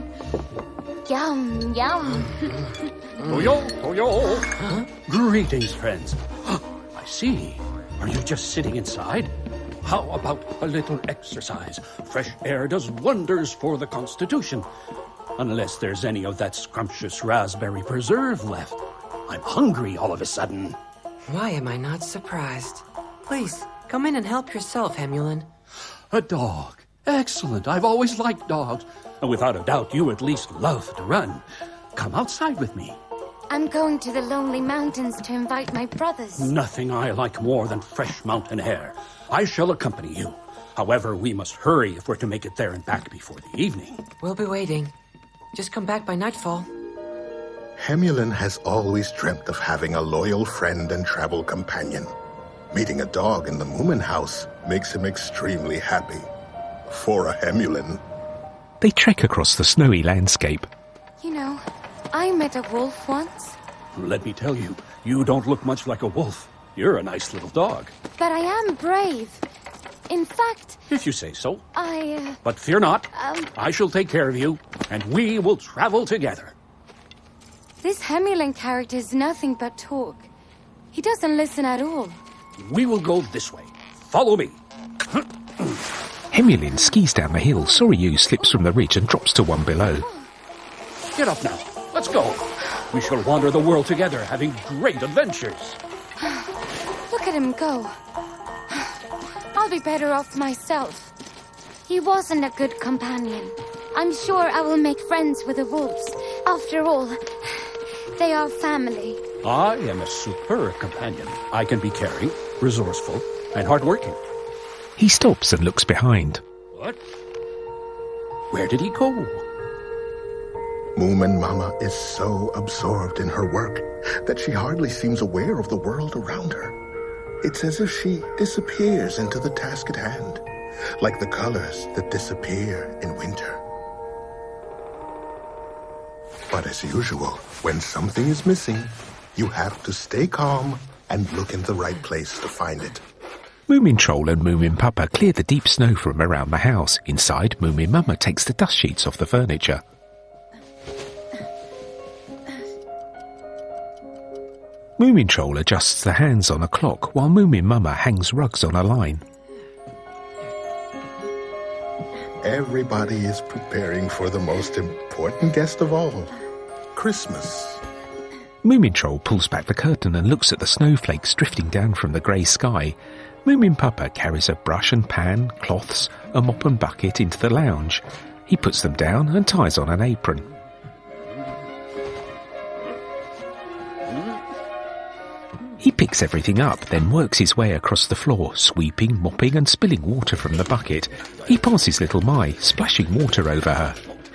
Yum, yum. Toyo, Toyo. Huh? Greetings, friends. I see. Are you just sitting inside? How about a little exercise? Fresh air does wonders for the constitution. Unless there's any of that scrumptious raspberry preserve left. I'm hungry all of a sudden. Why am I not surprised? Please, come in and help yourself, Hemulin. A dog. Excellent. I've always liked dogs. And without a doubt, you at least love to run. Come outside with me. I'm going to the Lonely Mountains to invite my brothers. Nothing I like more than fresh mountain air. I shall accompany you. However, we must hurry if we're to make it there and back before the evening. We'll be waiting. Just come back by nightfall. Hemulin has always dreamt of having a loyal friend and travel companion. Meeting a dog in the Moomin house makes him extremely happy. For a Hemulin. They trek across the snowy landscape. You know, I met a wolf once. Let me tell you, you don't look much like a wolf. You're a nice little dog. But I am brave. In fact... If you say so. I... Uh, but fear not. Um, I shall take care of you, and we will travel together. This Hemulin character is nothing but talk. He doesn't listen at all. We will go this way. Follow me. Hemulin skis down the hill. Soryu slips from the ridge and drops to one below. Get up now. Let's go. We shall wander the world together, having great adventures. Look at him go. I'll be better off myself. He wasn't a good companion. I'm sure I will make friends with the wolves. After all, they are family. I am a superb companion. I can be caring, resourceful, and hardworking. He stops and looks behind. What? Where did he go? Moomin Mama is so absorbed in her work that she hardly seems aware of the world around her. It's as if she disappears into the task at hand, like the colors that disappear in winter. But as usual, when something is missing, you have to stay calm and look in the right place to find it. Moomin Troll and Moomin Papa clear the deep snow from around the house. Inside, Moomin Mama takes the dust sheets off the furniture. Moomin Troll adjusts the hands on a clock while Moomin Mama hangs rugs on a line. Everybody is preparing for the most important guest of all, Christmas. Moomin Troll pulls back the curtain and looks at the snowflakes drifting down from the grey sky. Moomin Papa carries a brush and pan, cloths, a mop and bucket into the lounge. He puts them down and ties on an apron. He picks everything up, then works his way across the floor, sweeping, mopping and spilling water from the bucket. He passes little Mai, splashing water over her.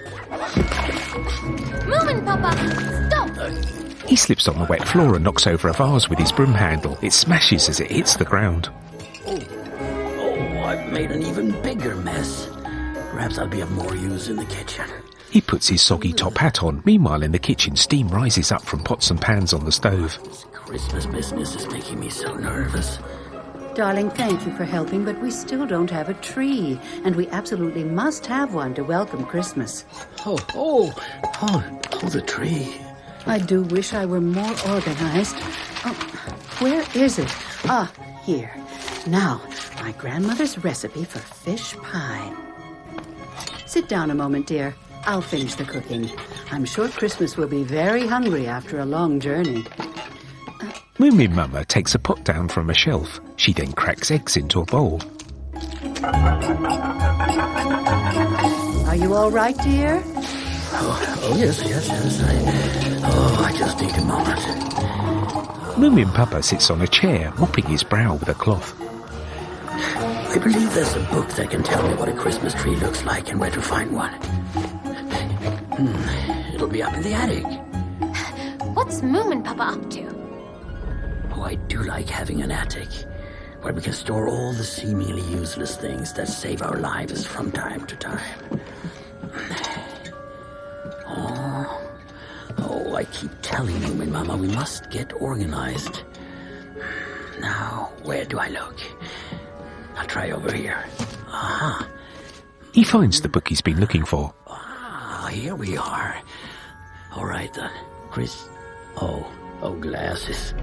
Moomin Papa, stop! He slips on the wet floor and knocks over a vase with his broom handle. It smashes as it hits the ground. Oh, oh, I've made an even bigger mess. Perhaps I'll be of more use in the kitchen. He puts his soggy top hat on. Meanwhile, in the kitchen, steam rises up from pots and pans on the stove. This Christmas business is making me so nervous. Darling, thank you for helping, but we still don't have a tree, and we absolutely must have one to welcome Christmas. Oh, oh, oh, oh, the tree. I do wish I were more organized. Oh, where is it? Ah, here. Now, my grandmother's recipe for fish pie. Sit down a moment, dear. I'll finish the cooking. I'm sure Christmas will be very hungry after a long journey. Moomin Mama takes a pot down from a shelf. She then cracks eggs into a bowl. Are you all right, dear? Oh, oh yes, yes, yes. I, oh, I just need a moment. Moomin Papa sits on a chair, mopping his brow with a cloth. I believe there's a book that can tell me what a Christmas tree looks like and where to find one. Hmm, it'll be up in the attic. What's Moomin Papa up to? Oh, I do like having an attic where we can store all the seemingly useless things that save our lives from time to time. Oh, oh, I keep telling Moomin Mama we must get organized. Now, where do I look? I'll try over here. Aha. He finds the book he's been looking for. Ah, here we are. All right then, Chris. Oh, oh, glasses.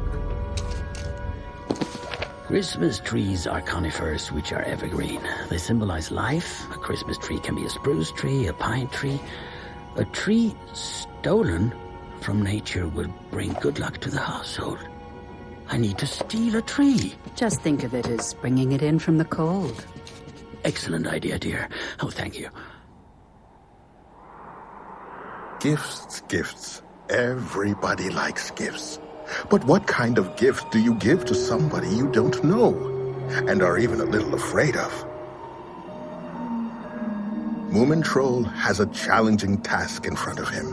Christmas trees are conifers, which are evergreen. They symbolize life. A Christmas tree can be a spruce tree, a pine tree. A tree stolen from nature will bring good luck to the household. I need to steal a tree. Just think of it as bringing it in from the cold. Excellent idea, dear. Oh, thank you. Gifts, gifts. Everybody likes gifts. But what kind of gift do you give to somebody you don't know and are even a little afraid of? Moomin Troll has a challenging task in front of him.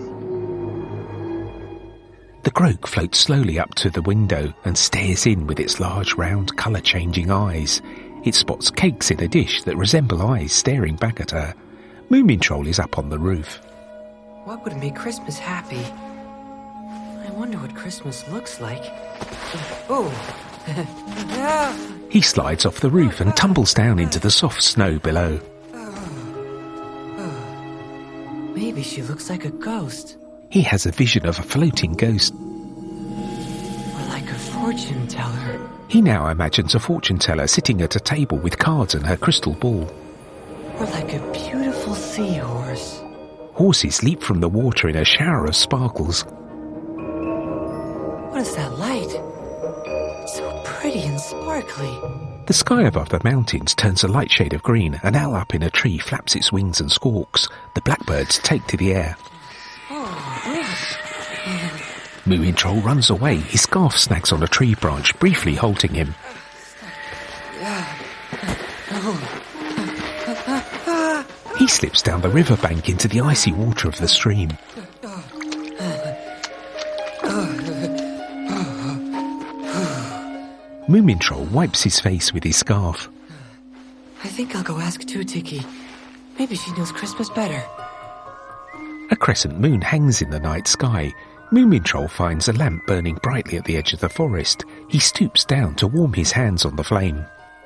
The Groke floats slowly up to the window and stares in with its large, round, colour-changing eyes. It spots cakes in a dish that resemble eyes staring back at her. Moomin Troll is up on the roof. What would make Christmas happy? I wonder what Christmas looks like. Oh! He slides off the roof and tumbles down into the soft snow below. Maybe she looks like a ghost. He has a vision of a floating ghost. Or like a fortune teller. He now imagines a fortune teller sitting at a table with cards and her crystal ball. Or like a beautiful seahorse. Horses leap from the water in a shower of sparkles. What is that light? So pretty and sparkly. The sky above the mountains turns a light shade of green. An owl up in a tree flaps its wings and squawks. The blackbirds take to the air. Moomin Troll runs away. His scarf snags on a tree branch, briefly halting him. He slips down the riverbank into the icy water of the stream. Moomin Troll wipes his face with his scarf. I think I'll go ask Tootiki. Maybe she knows Christmas better. A crescent moon hangs in the night sky. Moomin Troll finds a lamp burning brightly at the edge of the forest. He stoops down to warm his hands on the flame.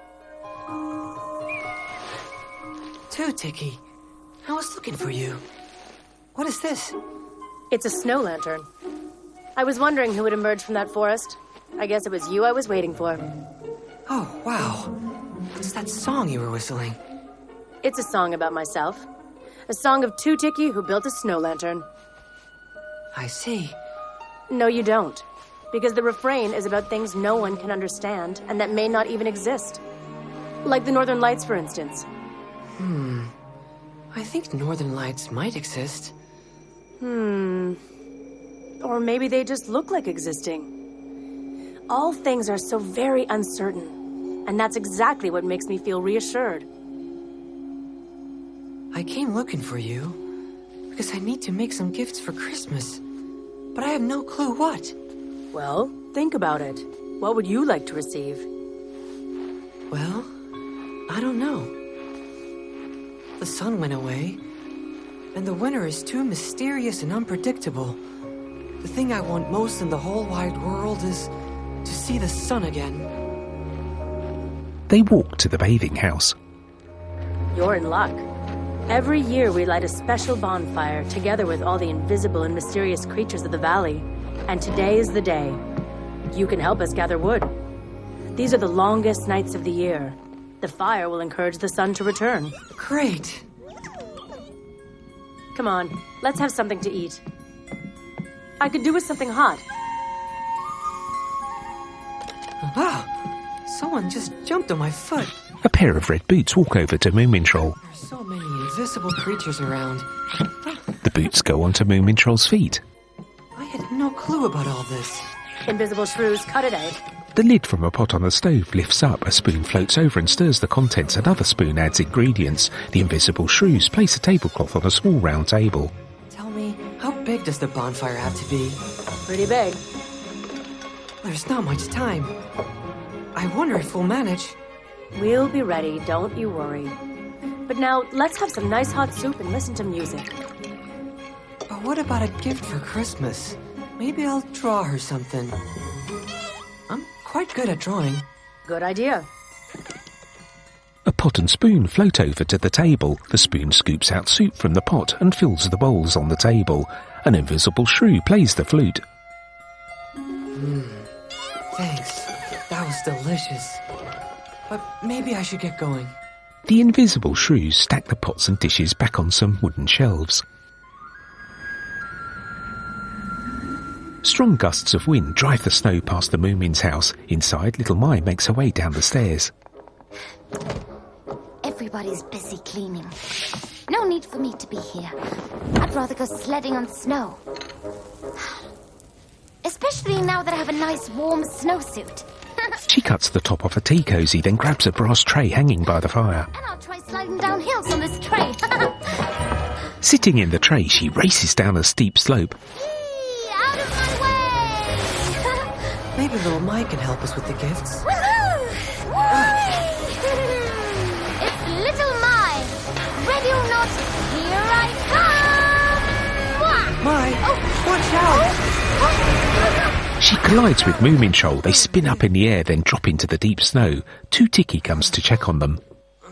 Tootiki, I was looking for you. What is this? It's a snow lantern. I was wondering who would emerge from that forest. I guess it was you I was waiting for. Oh, wow. What's that song you were whistling? It's a song about myself. A song of Tootiki who built a snow lantern. I see. No, you don't. Because the refrain is about things no one can understand and that may not even exist. Like the Northern Lights, for instance. Hmm. I think Northern Lights might exist. Hmm. Or maybe they just look like existing. All things are so very uncertain, and that's exactly what makes me feel reassured. I came looking for you because I need to make some gifts for Christmas, but I have no clue what. Well, think about it. What would you like to receive? Well, I don't know. The sun went away, and the winter is too mysterious and unpredictable. The thing I want most in the whole wide world is to see the sun again. They walk to the bathing house. You're in luck. Every year we light a special bonfire together with all the invisible and mysterious creatures of the valley. And today is the day. You can help us gather wood. These are the longest nights of the year. The fire will encourage the sun to return. Great. Come on, let's have something to eat. I could do with something hot. Wow! Someone just jumped on my foot. A pair of red boots walk over to Moomin Troll. There are so many invisible creatures around. The boots go onto Moomin Troll's feet. I had no clue about all this. Invisible shrews, cut it out. The lid from a pot on the stove lifts up, a spoon floats over and stirs the contents, another spoon adds ingredients. The invisible shrews place a tablecloth on a small round table. Tell me, how big does the bonfire have to be? Pretty big. There's not much time. I wonder if we'll manage. We'll be ready, don't you worry. But now, let's have some nice hot soup and listen to music. But what about a gift for Christmas? Maybe I'll draw her something. I'm quite good at drawing. Good idea. A Pot and spoon float over to the table. The spoon scoops out soup from the pot and fills the bowls on the table. An invisible shrew plays the flute. Mm, thanks. That was delicious. But maybe I should get going. The invisible shrews stack the pots and dishes back on some wooden shelves. Strong gusts of wind drive the snow past the Moomin's house. Inside, Little Mai makes her way down the stairs. Everybody's busy cleaning. No need for me to be here. I'd rather go sledding on snow. Especially now that I have a nice warm snowsuit. She cuts the top off a tea cosy, then grabs a brass tray hanging by the fire. And I'll try sliding down hills on this tray. Sitting in the tray, she races down a steep slope. Yee, out of my way! Maybe Little Mai can help us with the gifts. Woohoo! It's Little Mai. Ready or not, here I come! Mai, oh. watch out! She collides with Moomin Shoal. They spin up in the air, then drop into the deep snow. Tootikki comes to check on them.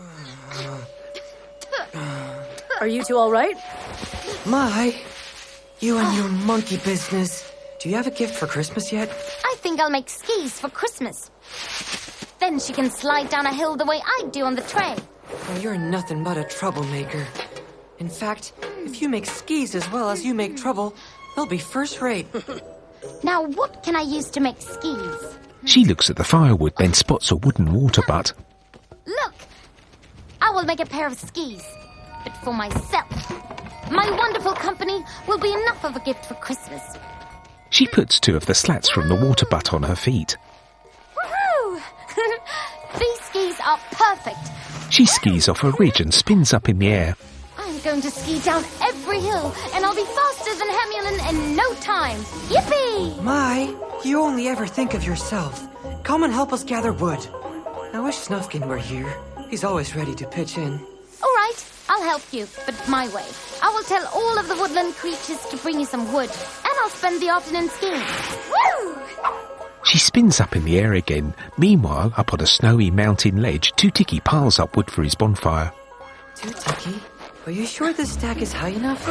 Are you two all right? Mai, you and your monkey business. Do you have a gift for Christmas yet? I think I'll make skis for Christmas. Then she can slide down a hill the way I do on the tray. Oh, you're nothing but a troublemaker. In fact, if you make skis as well as you make trouble, they'll be first rate. Now, what can I use to make skis? She looks at the firewood, then spots a wooden water butt. Look! I will make a pair of skis. But for myself. My wonderful company will be enough of a gift for Christmas. She puts two of the slats from the water butt on her feet. Woohoo! These skis are perfect. She skis off a ridge and spins up in the air. I'm going to ski down every hill, and I'll be faster than Hemulin in no time. Yippee! Mai, you only ever think of yourself. Come and help us gather wood. I wish Snufkin were here. He's always ready to pitch in. All right, I'll help you, but my way. I will tell all of the woodland creatures to bring you some wood, and I'll spend the afternoon skiing. Woo! She spins up in the air again. Meanwhile, up on a snowy mountain ledge, Tootikki piles up wood for his bonfire. Tootikki? Are you sure this stack is high enough?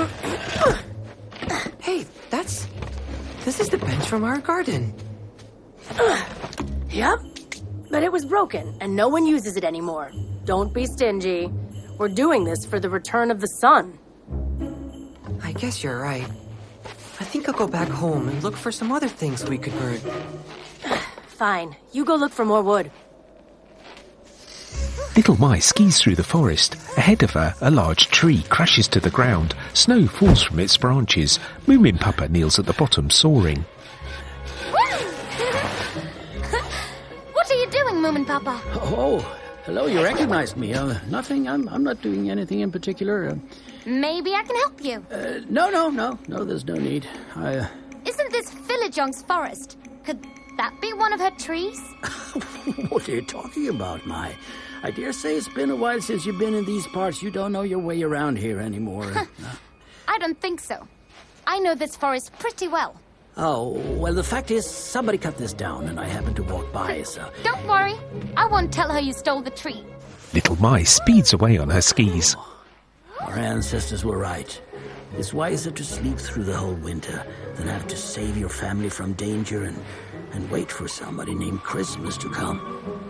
Hey, that's... This is the bench from our garden. Yep, but it was broken, and no one uses it anymore. Don't be stingy. We're doing this for the return of the sun. I guess you're right. I think I'll go back home and look for some other things we could burn. Fine, you go look for more wood. Little Mai skis through the forest. Ahead of her, a large tree crashes to the ground. Snow falls from its branches. Moomin Papa kneels at the bottom, soaring. What are you doing, Moomin Papa? Oh, hello, you recognized me. Uh, nothing, I'm, I'm not doing anything in particular. Uh, Maybe I can help you. Uh, no, no, no, no, there's no need. I, uh... Isn't this Philojong's forest? Could that be one of her trees? What are you talking about, Mai? I dare say it's been a while since you've been in these parts. You don't know your way around here anymore. No? I don't think so. I know this forest pretty well. Oh, well, the fact is, somebody cut this down, and I happened to walk by, so... Don't worry. I won't tell her you stole the tree. Little Mai speeds away on her skis. Our ancestors were right. It's wiser to sleep through the whole winter than have to save your family from danger and, and wait for somebody named Christmas to come.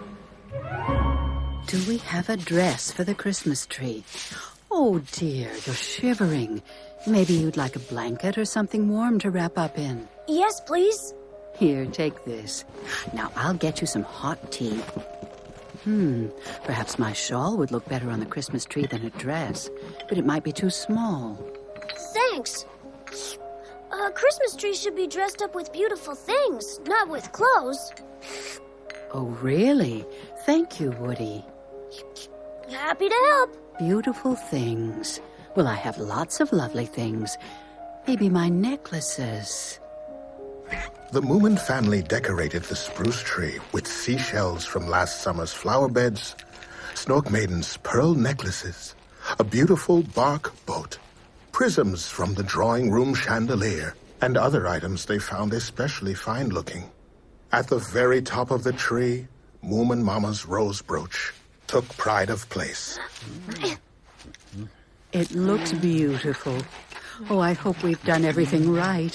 Do we have a dress for the Christmas tree? Oh, dear, you're shivering. Maybe you'd like a blanket or something warm to wrap up in. Yes, please. Here, take this. Now, I'll get you some hot tea. Hmm, perhaps my shawl would look better on the Christmas tree than a dress, but it might be too small. Thanks. A Christmas tree should be dressed up with beautiful things, not with clothes. Oh, really? Thank you, Woody. Happy to help. Beautiful things. Well, I have lots of lovely things. Maybe my necklaces. The Moomin family decorated the spruce tree with seashells from last summer's flower beds, Snork Maiden's pearl necklaces, a beautiful bark boat, prisms from the drawing room chandelier, and other items they found especially fine-looking. At the very top of the tree, Moomin Mama's rose brooch, took pride of place. It looks beautiful. Oh, I hope we've done everything right.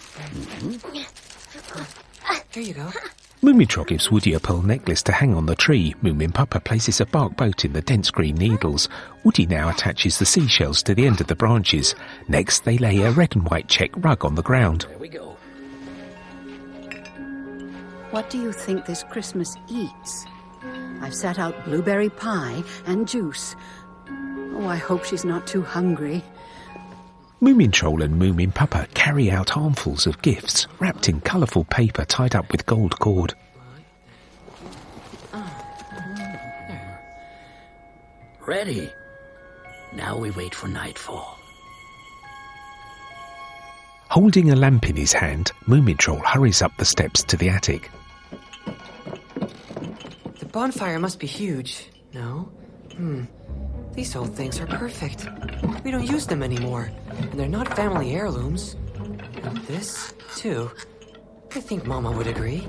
Here you go. Moomintroll gives Woody a pearl necklace to hang on the tree. Moomin Papa places a bark boat in the dense green needles. Woody now attaches the seashells to the end of the branches. Next, they lay a red and white check rug on the ground. There we go. What do you think this Christmas eats? I've set out blueberry pie and juice. Oh, I hope she's not too hungry. Moomintroll and Moomin Papa carry out armfuls of gifts, wrapped in colourful paper tied up with gold cord. Ready. Now we wait for nightfall. Holding a lamp in his hand, Moomintroll hurries up the steps to the attic. The bonfire must be huge, no? Hmm. These old things are perfect. We don't use them anymore, and they're not family heirlooms. And this, too. I think Mama would agree.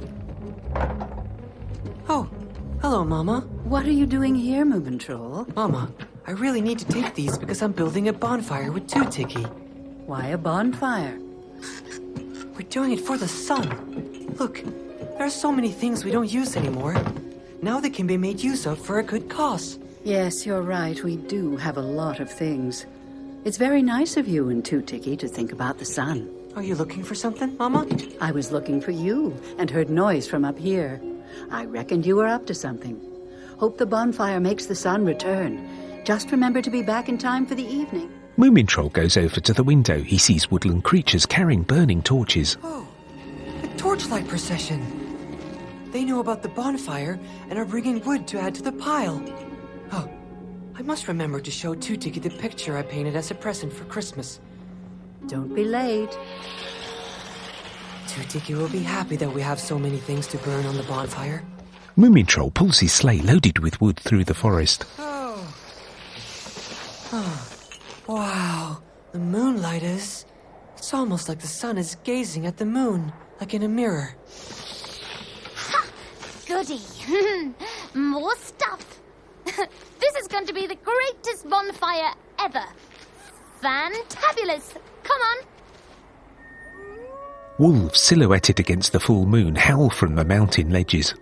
Oh, hello, Mama. What are you doing here, Moomintroll? Mama, I really need to take these because I'm building a bonfire with Two Tiki. Why a bonfire? We're doing it for the sun. Look, there are so many things we don't use anymore. Now they can be made use of for a good cause. Yes, you're right. We do have a lot of things. It's very nice of you and Two Tiki to think about the sun. Are you looking for something, Mama? I was looking for you and heard noise from up here. I reckoned you were up to something. Hope the bonfire makes the sun return. Just remember to be back in time for the evening. Moomintroll goes over to the window. He sees woodland creatures carrying burning torches. Oh, a torchlight procession. They know about the bonfire and are bringing wood to add to the pile. Oh, I must remember to show Two Tiki the picture I painted as a present for Christmas. Don't be late. Two Tiki will be happy that we have so many things to burn on the bonfire. Moomintroll pulls his sleigh loaded with wood through the forest. Oh. Oh. Wow. The moonlight is... It's almost like the sun is gazing at the moon, like in a mirror. Ha! Goody. More stuff. This is going to be the greatest bonfire ever. Fantabulous. Come on. Wolves silhouetted against the full moon howl from the mountain ledges.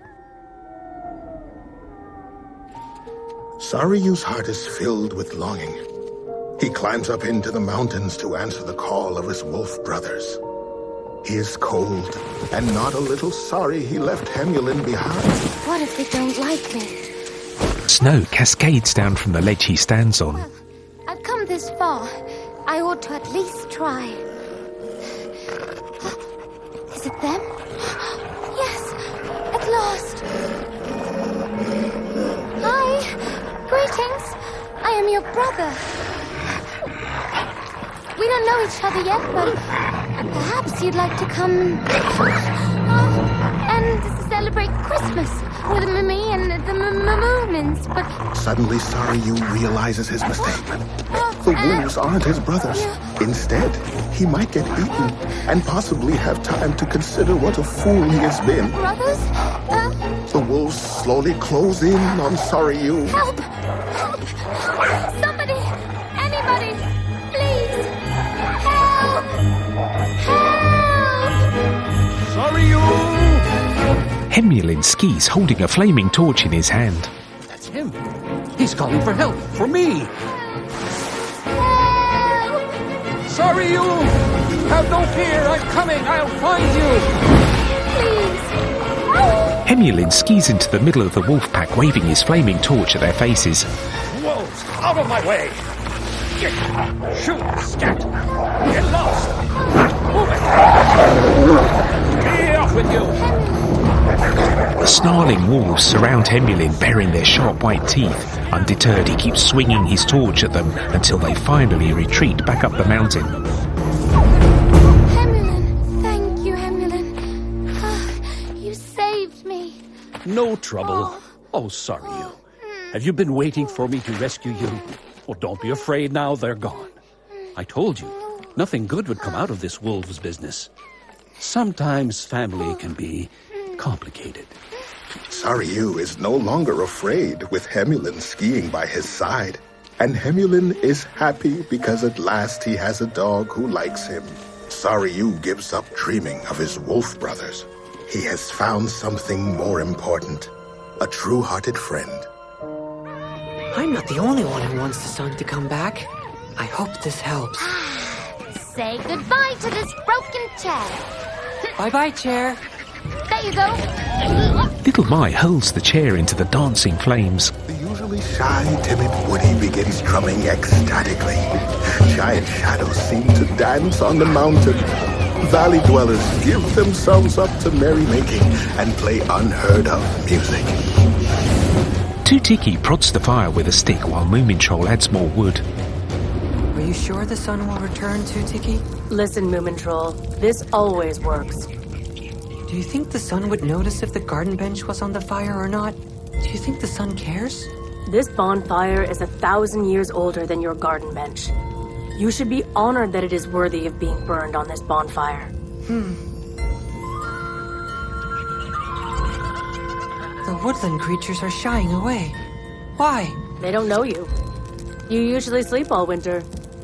Saryu's heart is filled with longing. He climbs up into the mountains to answer the call of his wolf brothers. He is cold and not a little sorry he left Hemulin behind. What if they don't like me? Snow cascades down from the ledge he stands on. Well, I've come this far. I ought to at least try. Is it them? Yes, at last. Hi, greetings. I am your brother. We don't know each other yet, but perhaps you'd like to come uh, and celebrate Christmas with me and the Moomins, but... Suddenly, Saryu realizes his mistake. The wolves aren't his brothers. Instead, he might get eaten and possibly have time to consider what a fool he has been. Brothers? Uh, the wolves slowly close in on Saryu. Help! Help! Somebody! Anybody! Please! Help! Help! Saryu! Hemulin skis holding a flaming torch in his hand. That's him. He's calling for help, for me. Help! Saryu! Have no fear, I'm coming, I'll find you. Please! Oh. Hemulin skis into the middle of the wolf pack, waving his flaming torch at their faces. Wolves, out of my way! Shoot, scat! Get lost! Move it! Be off with you! The snarling wolves surround Hemulin, baring their sharp white teeth. Undeterred, he keeps swinging his torch at them until they finally retreat back up the mountain. Hemulin, thank you, Hemulin. Oh, you saved me. No trouble. Oh, oh Saryu. Have you been waiting for me to rescue you? Well, don't be afraid now, they're gone. I told you, nothing good would come out of this wolves business. Sometimes family can be complicated. Sorry-you is no longer afraid with Hemulin skiing by his side. And Hemulin is happy because at last he has a dog who likes him. Sorry-you gives up dreaming of his wolf brothers. He has found something more important. A true-hearted friend. I'm not the only one who wants the sun to come back. I hope this helps. Say goodbye to this broken chair. Bye-bye, chair. There you go. Little My hurls the chair into the dancing flames. The usually shy, timid Woody begins drumming ecstatically. Giant shadows seem to dance on the mountain. Valley dwellers give themselves up to merrymaking and play unheard of music. Two-Tiki prods the fire with a stick while Moomintroll adds more wood. Are you sure the sun will return, Two-Tiki? Listen, Moomintroll, this always works. Do you think the sun would notice if the garden bench was on the fire or not? Do you think the sun cares? This bonfire is a thousand years older than your garden bench. You should be honored that it is worthy of being burned on this bonfire. Hmm. The woodland creatures are shying away. Why? They don't know you. You usually sleep all winter.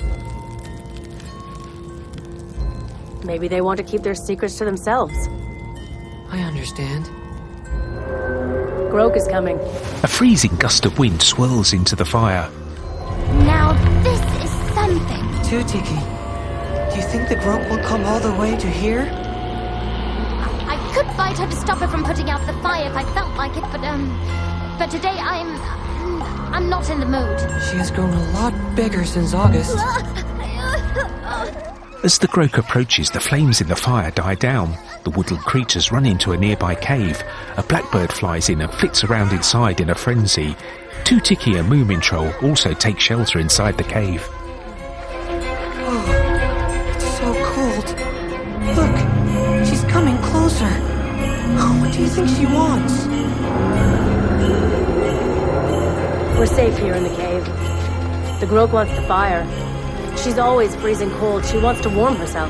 Maybe they want to keep their secrets to themselves. I understand. Groke is coming. A freezing gust of wind swirls into the fire. Now this is something. Two-Tiki, do you think the Groke will come all the way to here? I could fight her to stop her from putting out the fire if I felt like it, but, um... But today I'm... I'm not in the mood. She has grown a lot bigger since August. As the Groke approaches, the flames in the fire die down. The woodland creatures run into a nearby cave. A blackbird flies in and flits around inside in a frenzy. Two-Tiki and Moomintroll also take shelter inside the cave. Oh, it's so cold. Look, she's coming closer. Oh, what do you think she wants? We're safe here in the cave. The Groke wants the fire. She's always freezing cold. She wants to warm herself.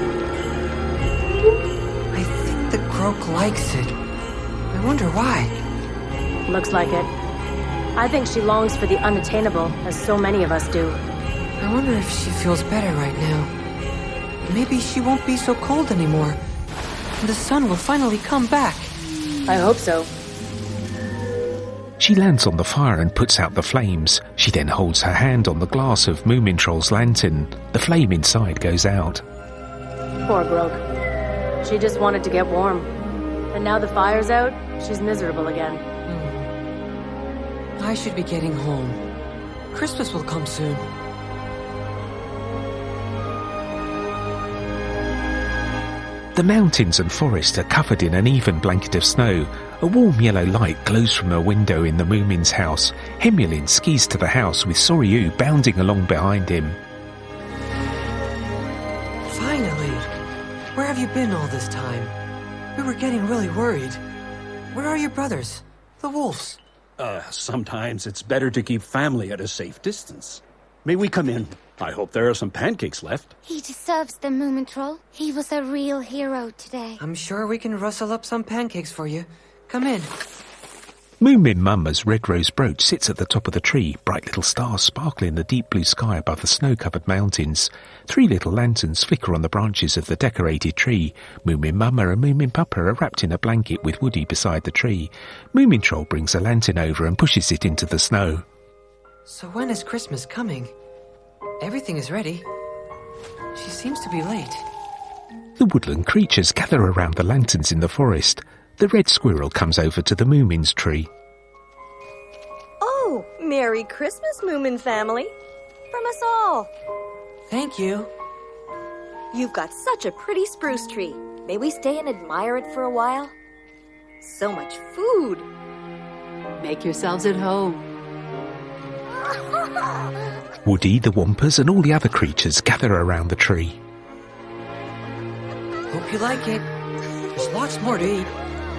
I think the Groke likes it. I wonder why. Looks like it. I think she longs for the unattainable, as so many of us do. I wonder if she feels better right now. Maybe she won't be so cold anymore. The sun will finally come back. I hope so. She lands on the fire and puts out the flames. She then holds her hand on the glass of Moomintroll's lantern. The flame inside goes out. Poor Groke. She just wanted to get warm. And now the fire's out, she's miserable again. Hmm. I should be getting home. Christmas will come soon. The mountains and forest are covered in an even blanket of snow. A warm yellow light glows from a window in the Moomin's house. Hemulin skis to the house with Soryu bounding along behind him. Finally! Where have you been all this time? We were getting really worried. Where are your brothers? The wolves? Uh, sometimes it's better to keep family at a safe distance. May we come in? I hope there are some pancakes left. He deserves them, Moomintroll. He was a real hero today. I'm sure we can rustle up some pancakes for you. Come in. Moomin Mama's red rose brooch sits at the top of the tree. Bright little stars sparkle in the deep blue sky above the snow-covered mountains. Three little lanterns flicker on the branches of the decorated tree. Moomin Mama and Moomin Papa are wrapped in a blanket with Woody beside the tree. Moomintroll brings a lantern over and pushes it into the snow. So when is Christmas coming? Everything is ready. She seems to be late. The woodland creatures gather around the lanterns in the forest. The red squirrel comes over to the Moomin's tree. Oh, Merry Christmas, Moomin family. From us all. Thank you. You've got such a pretty spruce tree. May we stay and admire it for a while? So much food. Make yourselves at home. Woody, the Wampus, and all the other creatures gather around the tree. Hope you like it. There's lots more to eat.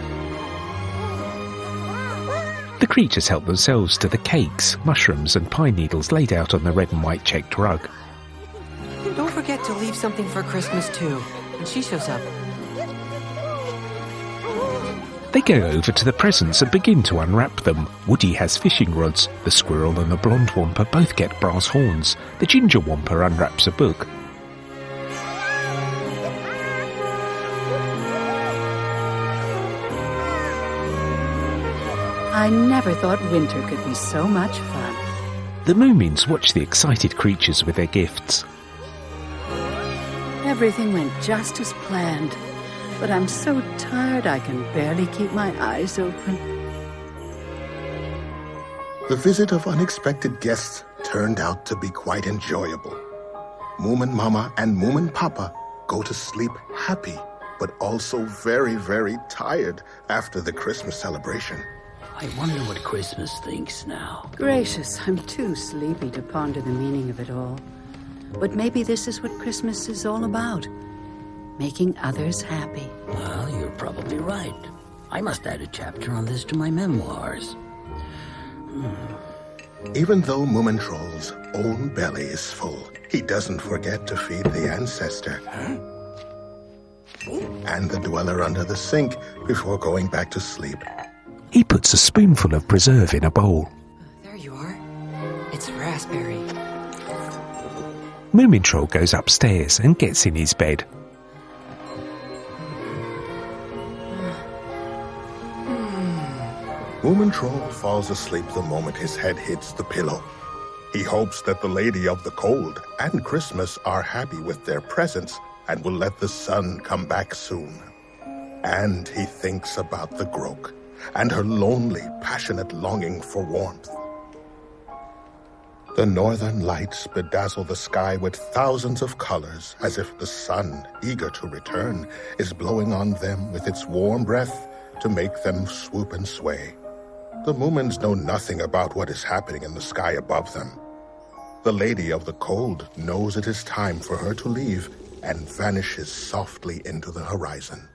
The creatures help themselves to the cakes, mushrooms, and pine needles laid out on the red and white checked rug. Don't forget to leave something for Christmas, too, when she shows up. They go over to the presents and begin to unwrap them. Woody has fishing rods. The squirrel and the blonde wampa both get brass horns. The ginger wampa unwraps a book. I never thought winter could be so much fun. The Moomins watch the excited creatures with their gifts. Everything went just as planned, but I'm so tired I can barely keep my eyes open. The visit of unexpected guests turned out to be quite enjoyable. Moomin Mama and Moomin Papa go to sleep happy, but also very, very tired after the Christmas celebration. I wonder what Christmas thinks now. Gracious, I'm too sleepy to ponder the meaning of it all. But maybe this is what Christmas is all about. Making others happy. Well, you're probably right. I must add a chapter on this to my memoirs. Hmm. Even though Moomin Troll's own belly is full, he doesn't forget to feed the ancestor. Huh? And the dweller under the sink before going back to sleep. He puts a spoonful of preserve in a bowl. There you are. It's raspberry. Moomin Troll goes upstairs and gets in his bed. Moomin Troll falls asleep the moment his head hits the pillow. He hopes that the Lady of the Cold and Christmas are happy with their presents and will let the sun come back soon. And he thinks about the Groke and her lonely, passionate longing for warmth. The northern lights bedazzle the sky with thousands of colors, as if the sun, eager to return, is blowing on them with its warm breath to make them swoop and sway. The Moomins know nothing about what is happening in the sky above them. The Lady of the Cold knows it is time for her to leave and vanishes softly into the horizon.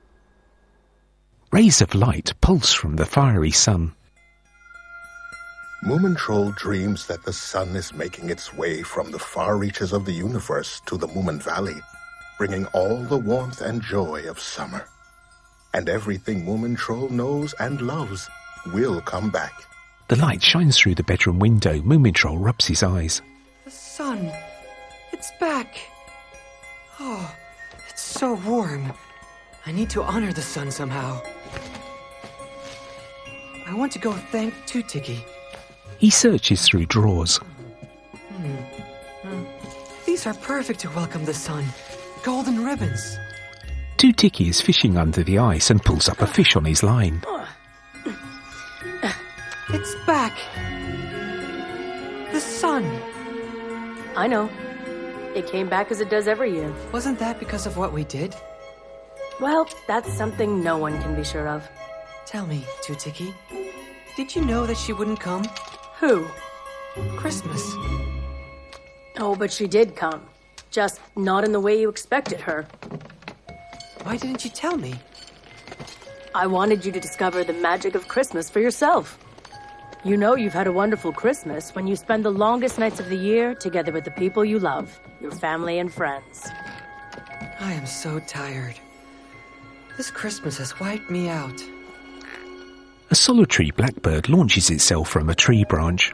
Rays of light pulse from the fiery sun. Moomin Troll dreams that the sun is making its way from the far reaches of the universe to the Moomin Valley, bringing all the warmth and joy of summer. And everything Moomin Troll knows and loves will come back. The light shines through the bedroom window. Moomin Troll rubs his eyes. The sun. It's back. Oh, it's so warm. I need to honor the sun somehow. I want to go thank Tootiki. He searches through drawers. Hmm. Hmm. These are perfect to welcome the sun. Golden ribbons. Tootiki is fishing under the ice and pulls up a fish on his line. It's back. The sun. I know. It came back as it does every year. Wasn't that because of what we did? Well, that's something no one can be sure of. Tell me, Tootiki, did you know that she wouldn't come? Who? Christmas. Oh, but she did come. Just not in the way you expected her. Why didn't you tell me? I wanted you to discover the magic of Christmas for yourself. You know you've had a wonderful Christmas when you spend the longest nights of the year together with the people you love, your family and friends. I am so tired. This Christmas has wiped me out. A solitary blackbird launches itself from a tree branch.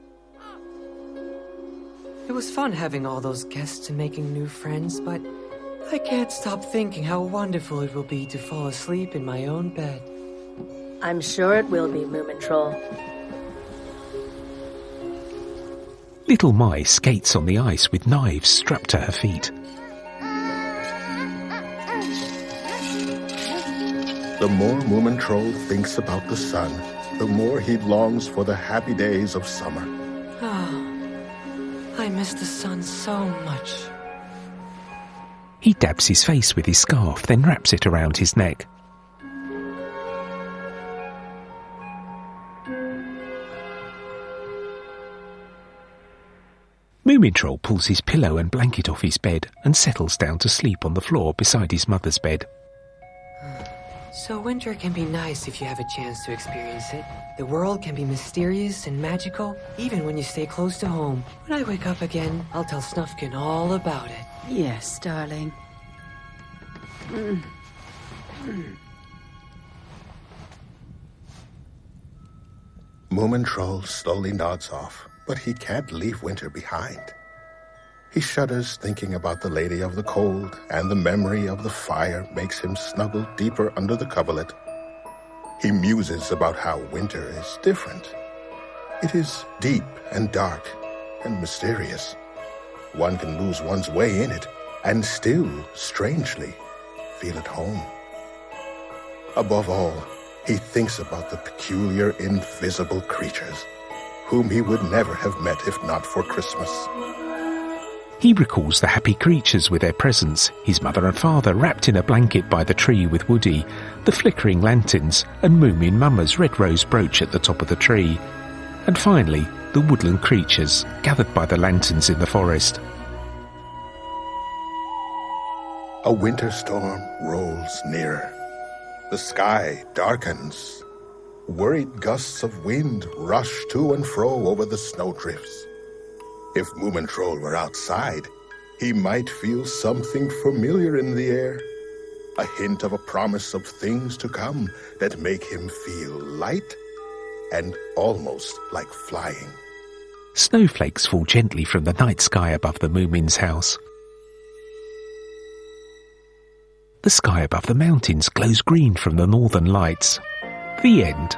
It was fun having all those guests and making new friends, but I can't stop thinking how wonderful it will be to fall asleep in my own bed. I'm sure it will be, Moomin Troll. Little Mai skates on the ice with knives strapped to her feet. The more Moomin Troll thinks about the sun, the more he longs for the happy days of summer. Oh, I miss the sun so much. He dabs his face with his scarf, then wraps it around his neck. Moomin Troll pulls his pillow and blanket off his bed and settles down to sleep on the floor beside his mother's bed. So winter can be nice if you have a chance to experience it. The world can be mysterious and magical, even when you stay close to home. When I wake up again, I'll tell Snufkin all about it. Yes, darling. Mm. Mm. Moomin Troll slowly nods off, but he can't leave Winter behind. He shudders thinking about the Lady of the Cold, and the memory of the fire makes him snuggle deeper under the coverlet. He muses about how winter is different. It is deep and dark and mysterious. One can lose one's way in it and still, strangely, feel at home. Above all, he thinks about the peculiar, invisible creatures, whom he would never have met if not for Christmas. He recalls the happy creatures with their presents, his mother and father wrapped in a blanket by the tree with Woody, the flickering lanterns, and Moomin Mama's red rose brooch at the top of the tree. And finally, the woodland creatures gathered by the lanterns in the forest. A winter storm rolls nearer. The sky darkens. Worried gusts of wind rush to and fro over the snowdrifts. If Moomin Troll were outside, he might feel something familiar in the air. A hint of a promise of things to come that make him feel light and almost like flying. Snowflakes fall gently from the night sky above the Moomin's house. The sky above the mountains glows green from the northern lights. The end.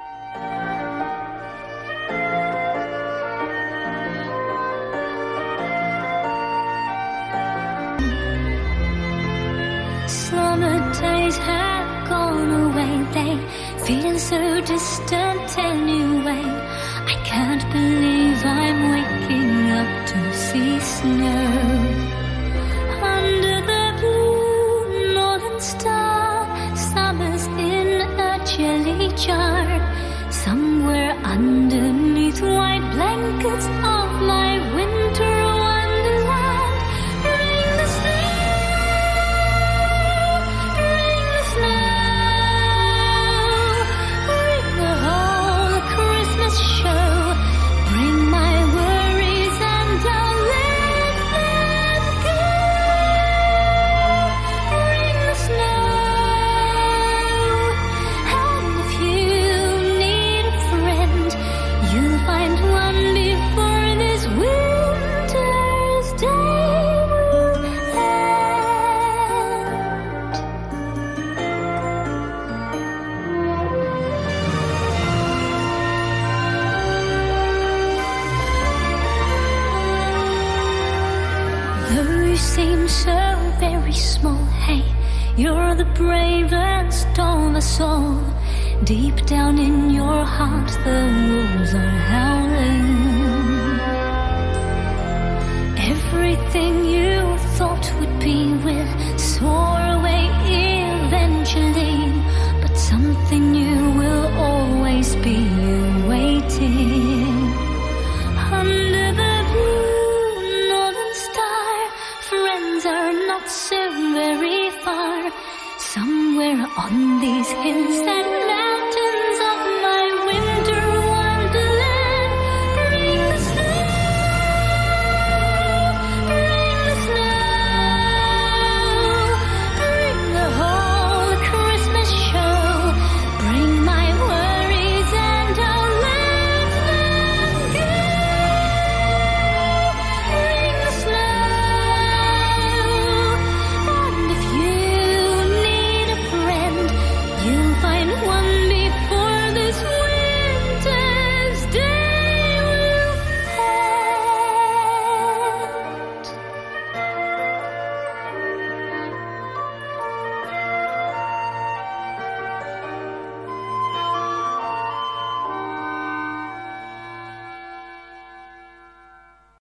Summer days have gone away, they feel so distant anyway. I can't believe I'm waking up to see snow. Under the blue northern star, summer's in a jelly jar. Somewhere underneath white blankets of my winter wonderland, bring the snow, bring the snow, bring the whole Christmas show, bring my worries and I'll let them go. Bring the snow, and if you need a friend, you'll find one before this winter's day will end. Though you seem so very small, hey, you're the bravest of us all. Deep down in your heart, the wolves are howling. Everything you thought would be will soar away eventually, but something new will always be waiting. Under the blue northern star, friends are not so very far. Somewhere on these hills and mountains of my winter wonderland, bring the snow, bring the snow, bring the whole Christmas show, bring my worries and I'll let them go. Bring the snow, and if you need a friend, you'll find one